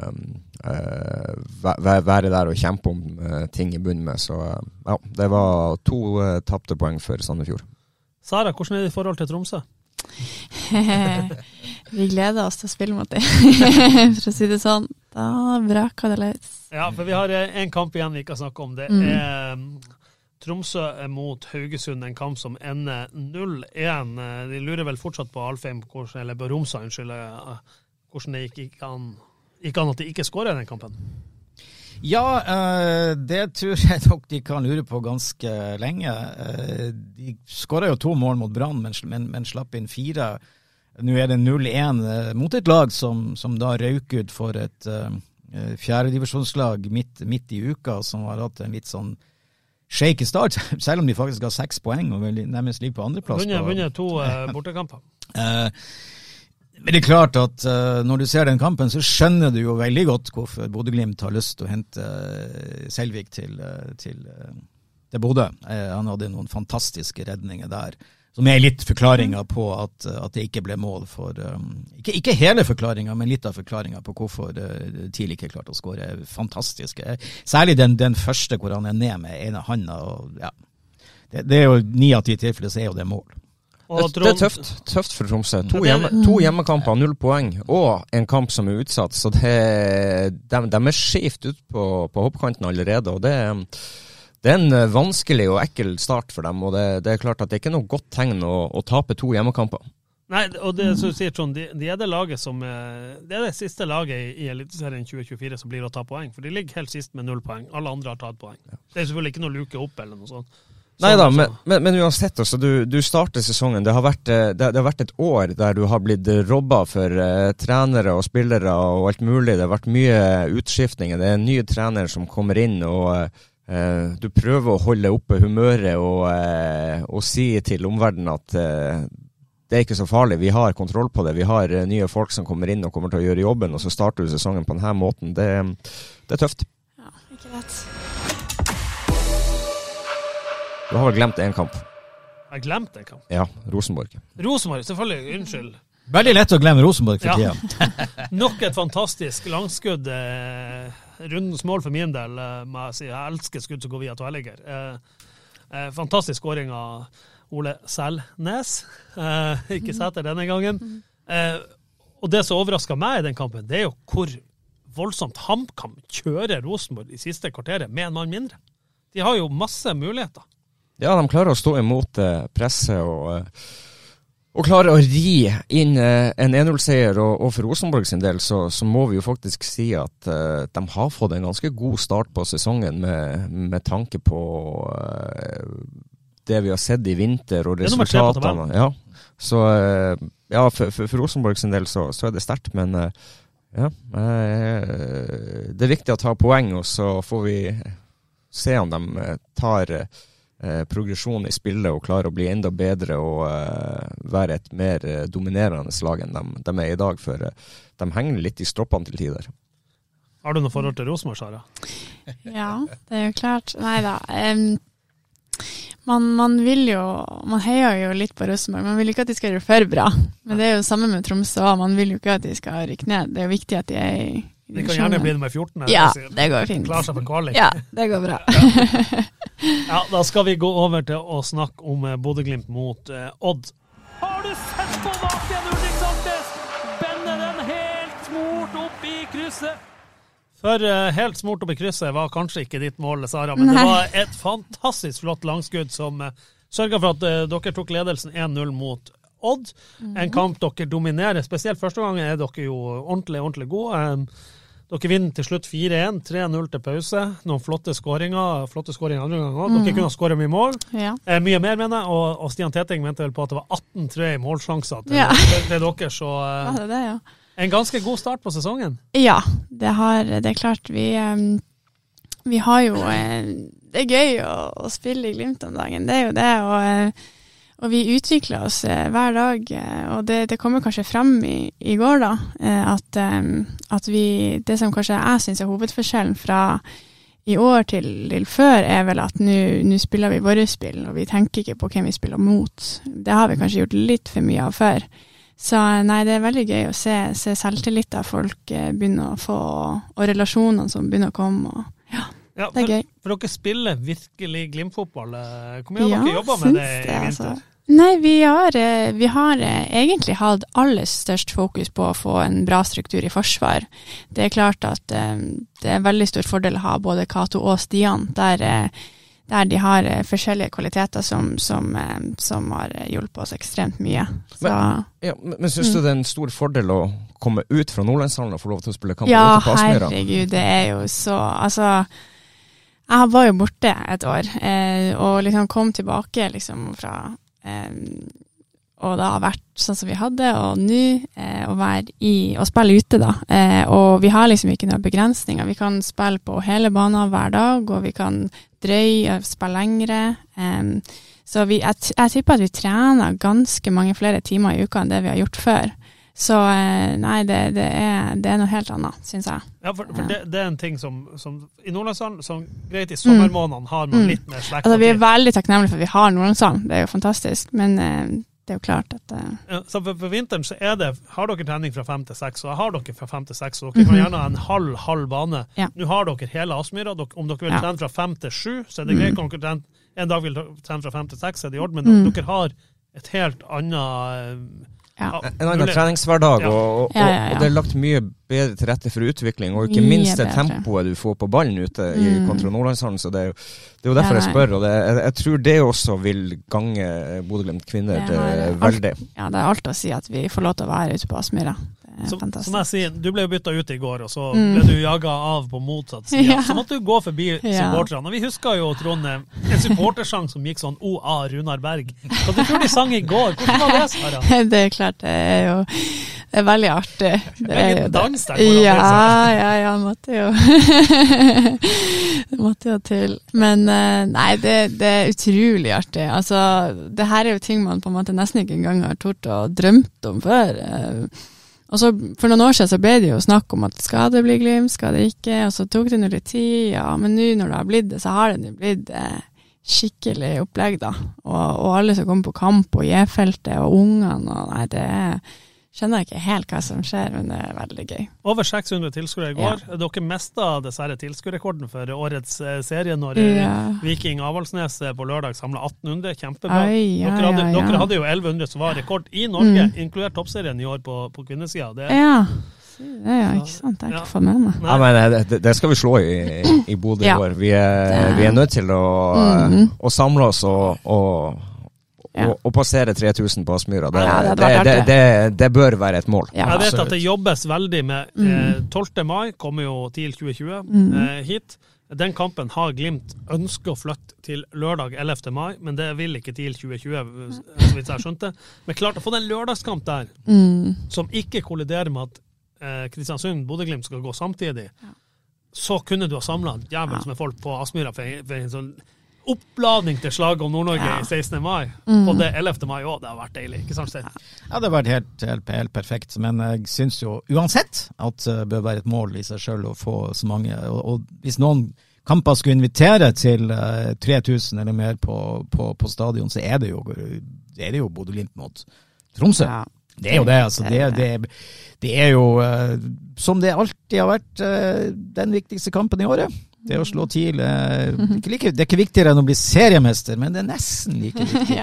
være der og kjempe om ting i bunnen med, så ja, det var 2 tapte poeng for Sandefjord. Sara, hvordan er det i forhold til Tromsø? Vi gleder oss til å spille mot det, for å si det sånn. Da braker det løs. Ja, for vi har en kamp igjen vi ikke har snakket om. Det Tromsø mot Haugesund, en kamp som ender 0-1. De lurer vel fortsatt på Alfheim, eller på Romsa, hvordan det gikk an at de ikke skårer den kampen? Ja, det tror jeg nok de kan lure på ganske lenge. De skåret jo 2 mål mot Brann, men slapp inn 4. Nå er det 0-1 mot et lag som da røyk ut for et fjerdedivisjonslag midt i uka, som har hatt en litt sånn shake start, selv om de faktisk har 6 poeng og nærmest ligger på andreplass. Vunnet 2 bortekamper. Men det er klart at når du ser den kampen, så skjønner du jo veldig godt hvorfor Bodø/Glimt har lyst til å hente Selvik til Bodø. Han hadde noen fantastiske redninger der, som er litt forklaringer på at det ikke ble mål for, ikke hele forklaringer, men litt av forklaringer på hvorfor TIL ikke klarte å skåre. Fantastisk. Særlig den første hvor han er ned med ene handa, og ja, det er jo 9 av 10 tilfeller, så er jo det mål. Det er tøft for Tromsø. 2 hjemmekamper, 0 poeng, og en kamp som er utsatt, så de er skjevt ut på hoppkanten allerede, og det er en vanskelig og ekkel start for dem, og det er klart at det er ikke noe godt tegn å tape 2 hjemmekamper. Nei, og det som du sier, Trond, de er det laget som det er det siste laget i Eliteserien 2024 som blir å ta poeng, for de ligger helt sist med 0 poeng. Alle andre har tatt poeng. Det er selvfølgelig ikke noe luke opp eller noe sånt. Neida, men uansett også, du starter sesongen, det har vært et år der du har blitt robbet for trenere og spillere og alt mulig. Det har vært mye utskiftninger, det er en ny trener som kommer inn, og du prøver å holde oppe humøret og si til omverdenen at det er ikke så farlig, vi har kontroll på det, vi har nye folk som kommer inn og kommer til å gjøre jobben, og så starter du sesongen på denne måten. Det er tøft. Ja, ikke rett. Du har vel glemt en kamp? Jeg har glemt en kamp? Ja, Rosenborg. Rosenborg, selvfølgelig, unnskyld. Veldig lett å glemme Rosenborg for tida. Nok et fantastisk langskudd, rundens mål for min del, må jeg si. Jeg elsker skudd som går via tverrligger. Fantastisk skåring av Ole Selnes, ikke Sæter denne gangen. Og det som overrasket meg i den kampen, det er jo hvor voldsomt HamKam kjører Rosenborg i siste kvarteret med en mann mindre. De har jo masse muligheter. Ja, de klarer å stå imot presset og klarer å ri inn en 1-0-seier, og for Rosenborg sin del så må vi jo faktisk si at de har fått en ganske god start på sesongen med tanke på det vi har sett i vinter og resultatene. Ja, så ja, for Rosenborg sin del så er det sterkt, men ja, det er viktig å ta poeng, og så får vi se om de tar progresjon i spillet og klarer å bli enda bedre og være et mer dominerende slag enn de er i dag, for de henger litt i stroppene til tider. Har du noe forhold til Rosenborg, Sara? Ja, det er jo klart. Neida. Man vil jo, man heier jo litt på Rosenborg, man vil ikke at de skal gjøre for bra. Men det er jo samme med Tromsø, man vil jo ikke at de skal rykke ned. Det er jo viktig at de er i de kan gjerne bli nummer 14. Ja, det går fint. Klarer seg for kvalik. Ja, det går bra. Ja, da skal vi gå over til å snakke om Bodø/Glimt mot Odd. Har du sett på maken, Ulrik Saltnes? Bender krysset. For helt smort opp i krysset var kanskje ikke ditt mål, Sara, men det var et fantastisk flott langskudd som sørget for at dere tok ledelsen 1-0 mot Odd. En kamp dere dominerer, spesielt første gangen er dere jo ordentlig gode. Dere vinner til slutt 4-1, 3-0 til pause. Noen flotte skåringer andre ganger. Dere kunne skåre mye mål. Ja. Mye mer, mener jeg. Og Stian Teting mente vel på at det var 18-3 målsjanser til dere. Så det, ja. En ganske god start på sesongen. Ja, det er klart. Vi har jo det er gøy å spille i Glimt om dagen. Det er jo det, og vi utvikler oss hver dag, og det kommer kanskje frem i går da, at vi, det som kanskje jeg synes er hovedforskjellen fra i år til før, er vel at nå spiller vi våre spill, og vi tenker ikke på hvem vi spiller mot. Det har vi kanskje gjort litt for mye av før. Så nei, det er veldig gøy å se selvtillit av folk begynner å få, og relasjonene som begynner å komme, og ja, det er gøy. For dere spiller virkelig Glimt-fotball. Hvor mye har dere jobbet med det i vinter? Altså. Nei, vi har egentlig hatt aller størst fokus på å få en bra struktur i forsvar. Det er klart at det er veldig stor fordel å ha både Kato og Stian, der de har forskjellige kvaliteter som har hjulpet oss ekstremt mye. Så, men synes du det er en stor fordel å komme ut fra Nordlandshallen og få lov til å spille kamp? Ja, herregud, det er jo så... Altså, jeg var jo borte et år, og liksom kom tilbake liksom fra... og det har vært sånn som vi hadde, og nå å være og spille ute da, og vi har liksom ikke noen begrensninger. Vi kan spille på hele banen hver dag, og vi kan drøye og spille lengre. Så jeg tipper at vi trener ganske mange flere timer i uka enn det vi har gjort før. Så nei, det er noe helt annet, synes jeg. Ja, for det er en ting som i Nordlandshallen, som greit i sommermånedene har man litt mer slekt. Altså, vi er veldig takknemlige for at vi har Nordlandshallen, det er jo fantastisk, men det er jo klart at... Ja, så for vinteren så har dere trening fra 5 til 6, og har dere fra 5 til 6, og dere kan gjerne ha en halv bane. Ja. Nå har dere hele Aspmyra, om dere vil trene fra 5 til 7, så er det greit, om dere en dag vil trene fra 5 til 6, så er det i orden, men dere har et helt annet... En annen treningshverdag, og det er lagt mye bedre til rette for utvikling, og ikke minst det tempoet du får på ballen ute i kontra Nordlandshallen, så det er jo derfor jeg spør, og jeg tror det også vil gange Bodø/Glimt kvinner veldig. Ja, det er alt å si at vi får lov til å være ute på Aspmyra. Som jeg sier, du ble jo byttet ut i går, og så ble du jaget av på motsatt side. Så måtte du gå forbi supporterne. Og vi husker jo, Trond, en supportersang som gikk sånn O.A. Runar Berg. Hva du tror de sang i går? Hvordan var det, Sara? Det er klart, det er veldig artig. Det er en dans der. Ja, det måtte jo til. Men nei, det er utrolig artig. Altså, det her er jo ting man på en måte nesten ikke engang har tort å drømt om før. Og så for noen år siden så ble det jo snakk om at skal det bli Glimt, skal det ikke, og så tok det noe litt tid, men nå når det har blitt det, så har det blitt skikkelig opplegg da, og alle som kommer på kamp og J-feltet og ungene, og nei, det skjønner jeg ikke helt hva som skjer, men det er veldig gøy. Over 600 tilskuere i går. Ja. Dere mestet dessverre tilskuerrekorden for årets serie når Viking Avaldsnes på lørdag samlet 1800. Kjempebra. Dere hadde jo 1100 som var rekord i Norge, inkludert toppserien i år på kvinnesida. Det er ikke sant, det er ikke for meg. Ja, men det skal vi slå i Bodø i år. Vi er nødt til å samle oss og passere 3000 på Aspmyra. Det bør være et mål. Jeg vet at det jobbes veldig med 12. mai, kommer jo til 2020 hit. Den kampen har Glimt ønsket å flytte til lørdag 11. mai, men det vil ikke til 2020, så vidt jeg skjønte. Men klart å få den lørdagskamp der, som ikke kolliderer med at Kristiansund, Bodø/Glimt skal gå samtidig, så kunne du ha samlet jævels med folk på Aspmyra for en sånn oppladning til slaget om Nord-Norge i 16. mai, og det 11. mai også, det har vært deilig, ikke sant, Stein? Ja, det har vært helt perfekt, men jeg synes jo uansett at det bør være et mål i seg selv å få så mange, og hvis noen kamper skulle invitere til 3000 eller mer på stadion, så er det jo Bodø/Glimt mot Tromsø. Det jo det, altså. Det jo, som det alltid har vært, den viktigste kampen i året. Det å slå TIL, det ikke viktigere enn å bli seriemester, men det nesten like viktig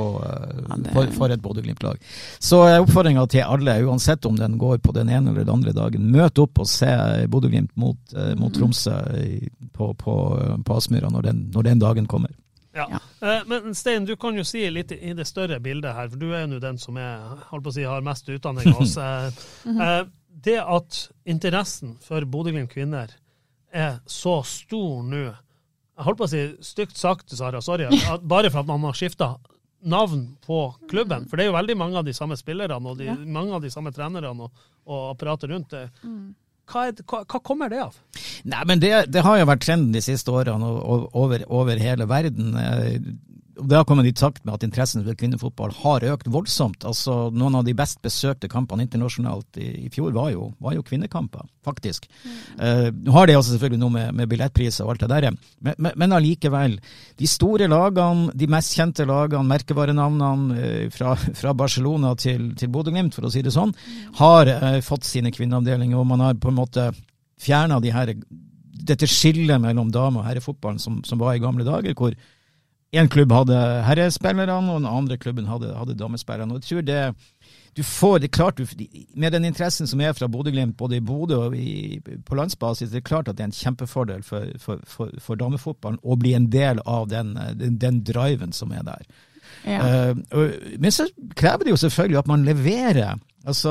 for et Bodø-Glimt-lag. Så oppfordringen til alle, uansett om den går på den ene eller den andre dagen, møt opp og se Bodø-Glimt mot Tromsø på Aspmyra når den dagen kommer. Ja. Men Stein, du kan jo si litt i det større bildet her, for du jo den som holdt på å si, har mest utdanning av oss. Det at interessen for Bodø-Glimt kvinner så stor nå. Jeg holdt på å si stygt sagt, Sara, sorry, bare for at man har skiftet navn på klubben, for det jo veldig mange av de samme spillerne, og mange av de samme trenerne og apparater rundt det. Hva kommer det av? Nei, men det har jo vært trenden de siste årene over hele verden. Det har kommet i takt med at interessen for kvinnefotball har økt voldsomt. Altså, noen av de best besøkte kampene internasjonalt i fjor var jo kvinnekamper, faktisk. Nå har det også selvfølgelig noe med billettpriser og alt det der, men allikevel, de store lagene, de mest kjente lagene, merkevarenavnene fra Barcelona til Bodø-Glimt, for å si det sånn, har fått sine kvinneavdelinger, og man har på en måte fjernet dette skillet mellom dame- og herrefotballen som var i gamle dager, hvor en klubb hadde herrespillerne, og den andre klubben hadde damespillerne. Og jeg tror du får det klart, med den interessen som fra Bodø-Glimt, både i Bodø og på landsbasis, det klart at det en kjempefordel for damefotballen å bli en del av den driven som der. Ja. Men så krever det jo selvfølgelig at man leverer. Altså,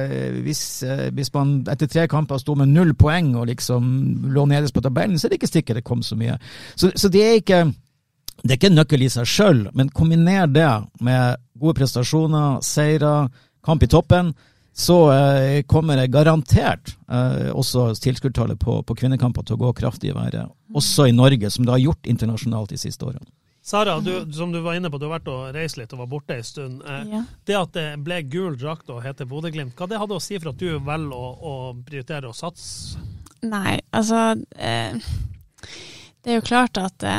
hvis man etter 3 kamper stod med 0 poeng og liksom lå nederst på tabellen, så det ikke sikkert det kom så mye. Så det ikke nøkkel i seg selv, men kombiner det med gode prestasjoner, seirer, kamp i toppen, så kommer det garantert også tilskuertallet på kvinnekamper til å gå kraftig i været, også i Norge, som det har gjort internasjonalt de siste årene. Sara, som du var inne på, du har vært og reist litt og var borte en stund. Det at det ble gul drakt og heter Bodø-Glimt, hva det hadde å si for at du velger å prioritere og satse? Nei, altså, det jo klart at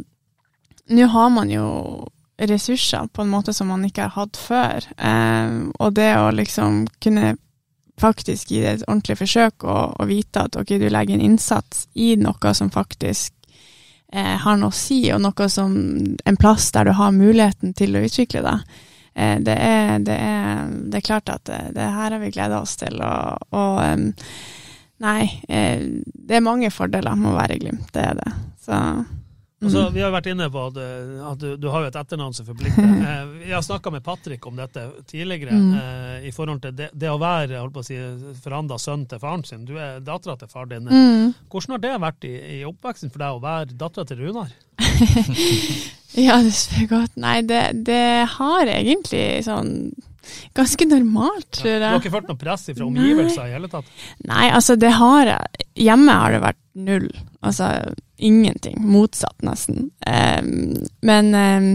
nå har man jo ressurser på en måte som man ikke har hatt før, og det å liksom kunne faktisk gi det et ordentlig forsøk og vite at ok, du legger en innsats i noe som faktisk har noe å si, og noe som en plass der du har muligheten til å utvikle deg. Det er klart at det her har vi gledet oss til, og nei, det mange fordeler med å være Glimt, det det. Så Altså, vi har vært inne på at du har jo et etternavn som forplikter. Jeg har snakket med Patrick om dette tidligere, i forhold til det å være, holdt på å si, forandret sønn til faren sin. Du datteren til far din. Hvordan har det vært i oppveksten for deg å være datteren til Runar? Ja, det spør godt. Nei, det har egentlig sånn ganske normalt, tror jeg. Du har ikke følt noe press fra omgivelser i hele tatt? Nei, altså det har jeg. Hjemme har det vært 0. Altså ingenting. Motsatt nesten. Men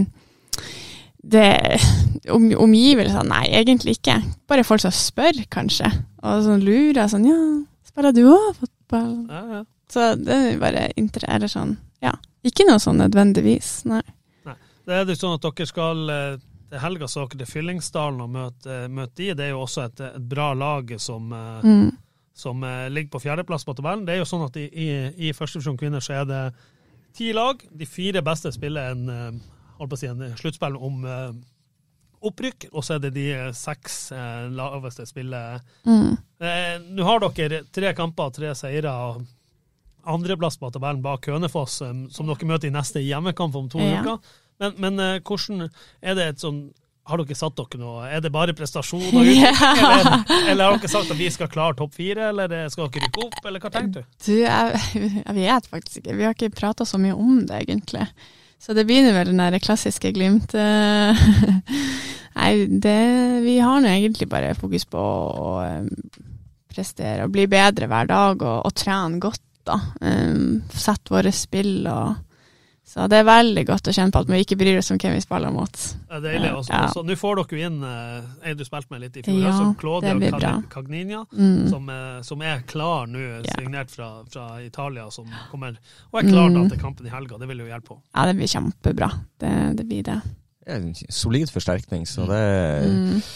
omgivelser, nei, egentlig ikke. Bare folk som spør, kanskje. Og sånn lurer, sånn, ja, spiller du også fotball? Ja. Så det bare eller sånn, ja. Ikke noe sånn nødvendigvis, nei. Det jo sånn at dere skal til helga så dere til Fyllingsdalen og møte de. Det jo også et bra lag som ligger på 4. plass på tabellen. Det jo sånn at i første divisjon kvinner så det 10 lag. De 4 beste spiller en sluttspill om opprykk, og så det de 6 laveste spiller. Nå har dere 3 kamper, 3 seire, og andreplass på tabellen bak Hønefoss, som dere møter i neste hjemmekamp om 2 uker. Men hvordan det et sånn, har dere satt dere noe, det bare prestasjoner eller har dere sagt at vi skal klare topp 4, eller skal dere rykke opp, eller hva tenker du? Jeg vet faktisk ikke, vi har ikke pratet så mye om det egentlig, så det begynner vel den der klassiske Glimt. Nei, vi har nå egentlig bare fokus på å prestere og bli bedre hver dag og trene godt da, sette våre spill så det veldig godt å kjenne på at vi ikke bryr oss om hvem vi spiller mot. Det deilig også. Så nå får dere jo inn du spilt med litt i fjor, som Claudia Cagninha, som klar nå, signert fra Italia, som kommer, og klar da til kampen i helga. Det vil jo hjelpe på. Ja, det blir kjempebra. Det blir det. En solid forsterkning, så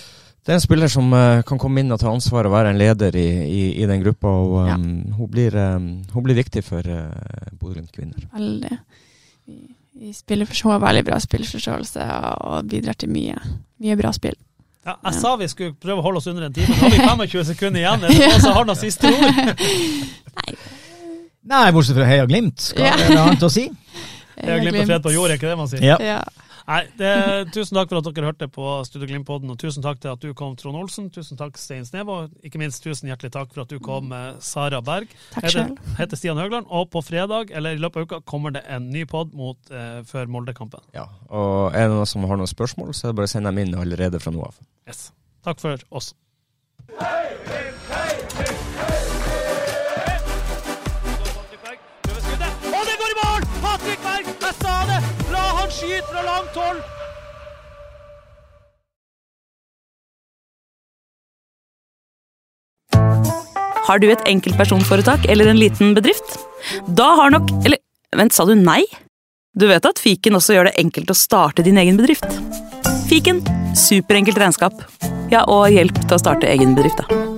Det er en spiller som kan komme inn og ta ansvar og være en leder i den gruppa, og hun blir viktig for Bodø/Glimt kvinner. Veldig. Vi spiller for veldig bra spillforståelse og bidrar til mye bra spill. Ja, jeg sa vi skulle prøve å holde oss under en time. Nå har vi 25 sekunder igjen. Er det noen som har noen siste ord? Nei, bortsett fra Heia Glimt. Skal det være annet å si? Heia Glimt og fred på jord, er ikke det man sier? Ja. Nei, tusen takk for at dere hørte på Studio Glimt-podden, og tusen takk til at du kom, Trond Olsen. Tusen takk, Stein Snev, og ikke minst tusen hjertelig takk for at du kom, Sara Berg. Takk selv. Heter Stian Høgland, og på fredag, eller i løpet av uka, kommer det en ny podd før Molde-kampen. Ja, og er det noen som har noen spørsmål, så er det bare å sende dem inn allerede fra nå av. Yes. Takk for oss. Og det går i mål! Patrick Berg, jeg sa det! La han skyte fra langt hold! Har du et enkeltpersonforetak eller en liten bedrift? Da har nok... Eller, vent, sa du nei? Du vet at Fiken også gjør det enkelt å starte din egen bedrift. Fiken, superenkelt regnskap. Ja, og hjelp til å starte egen bedrift, da.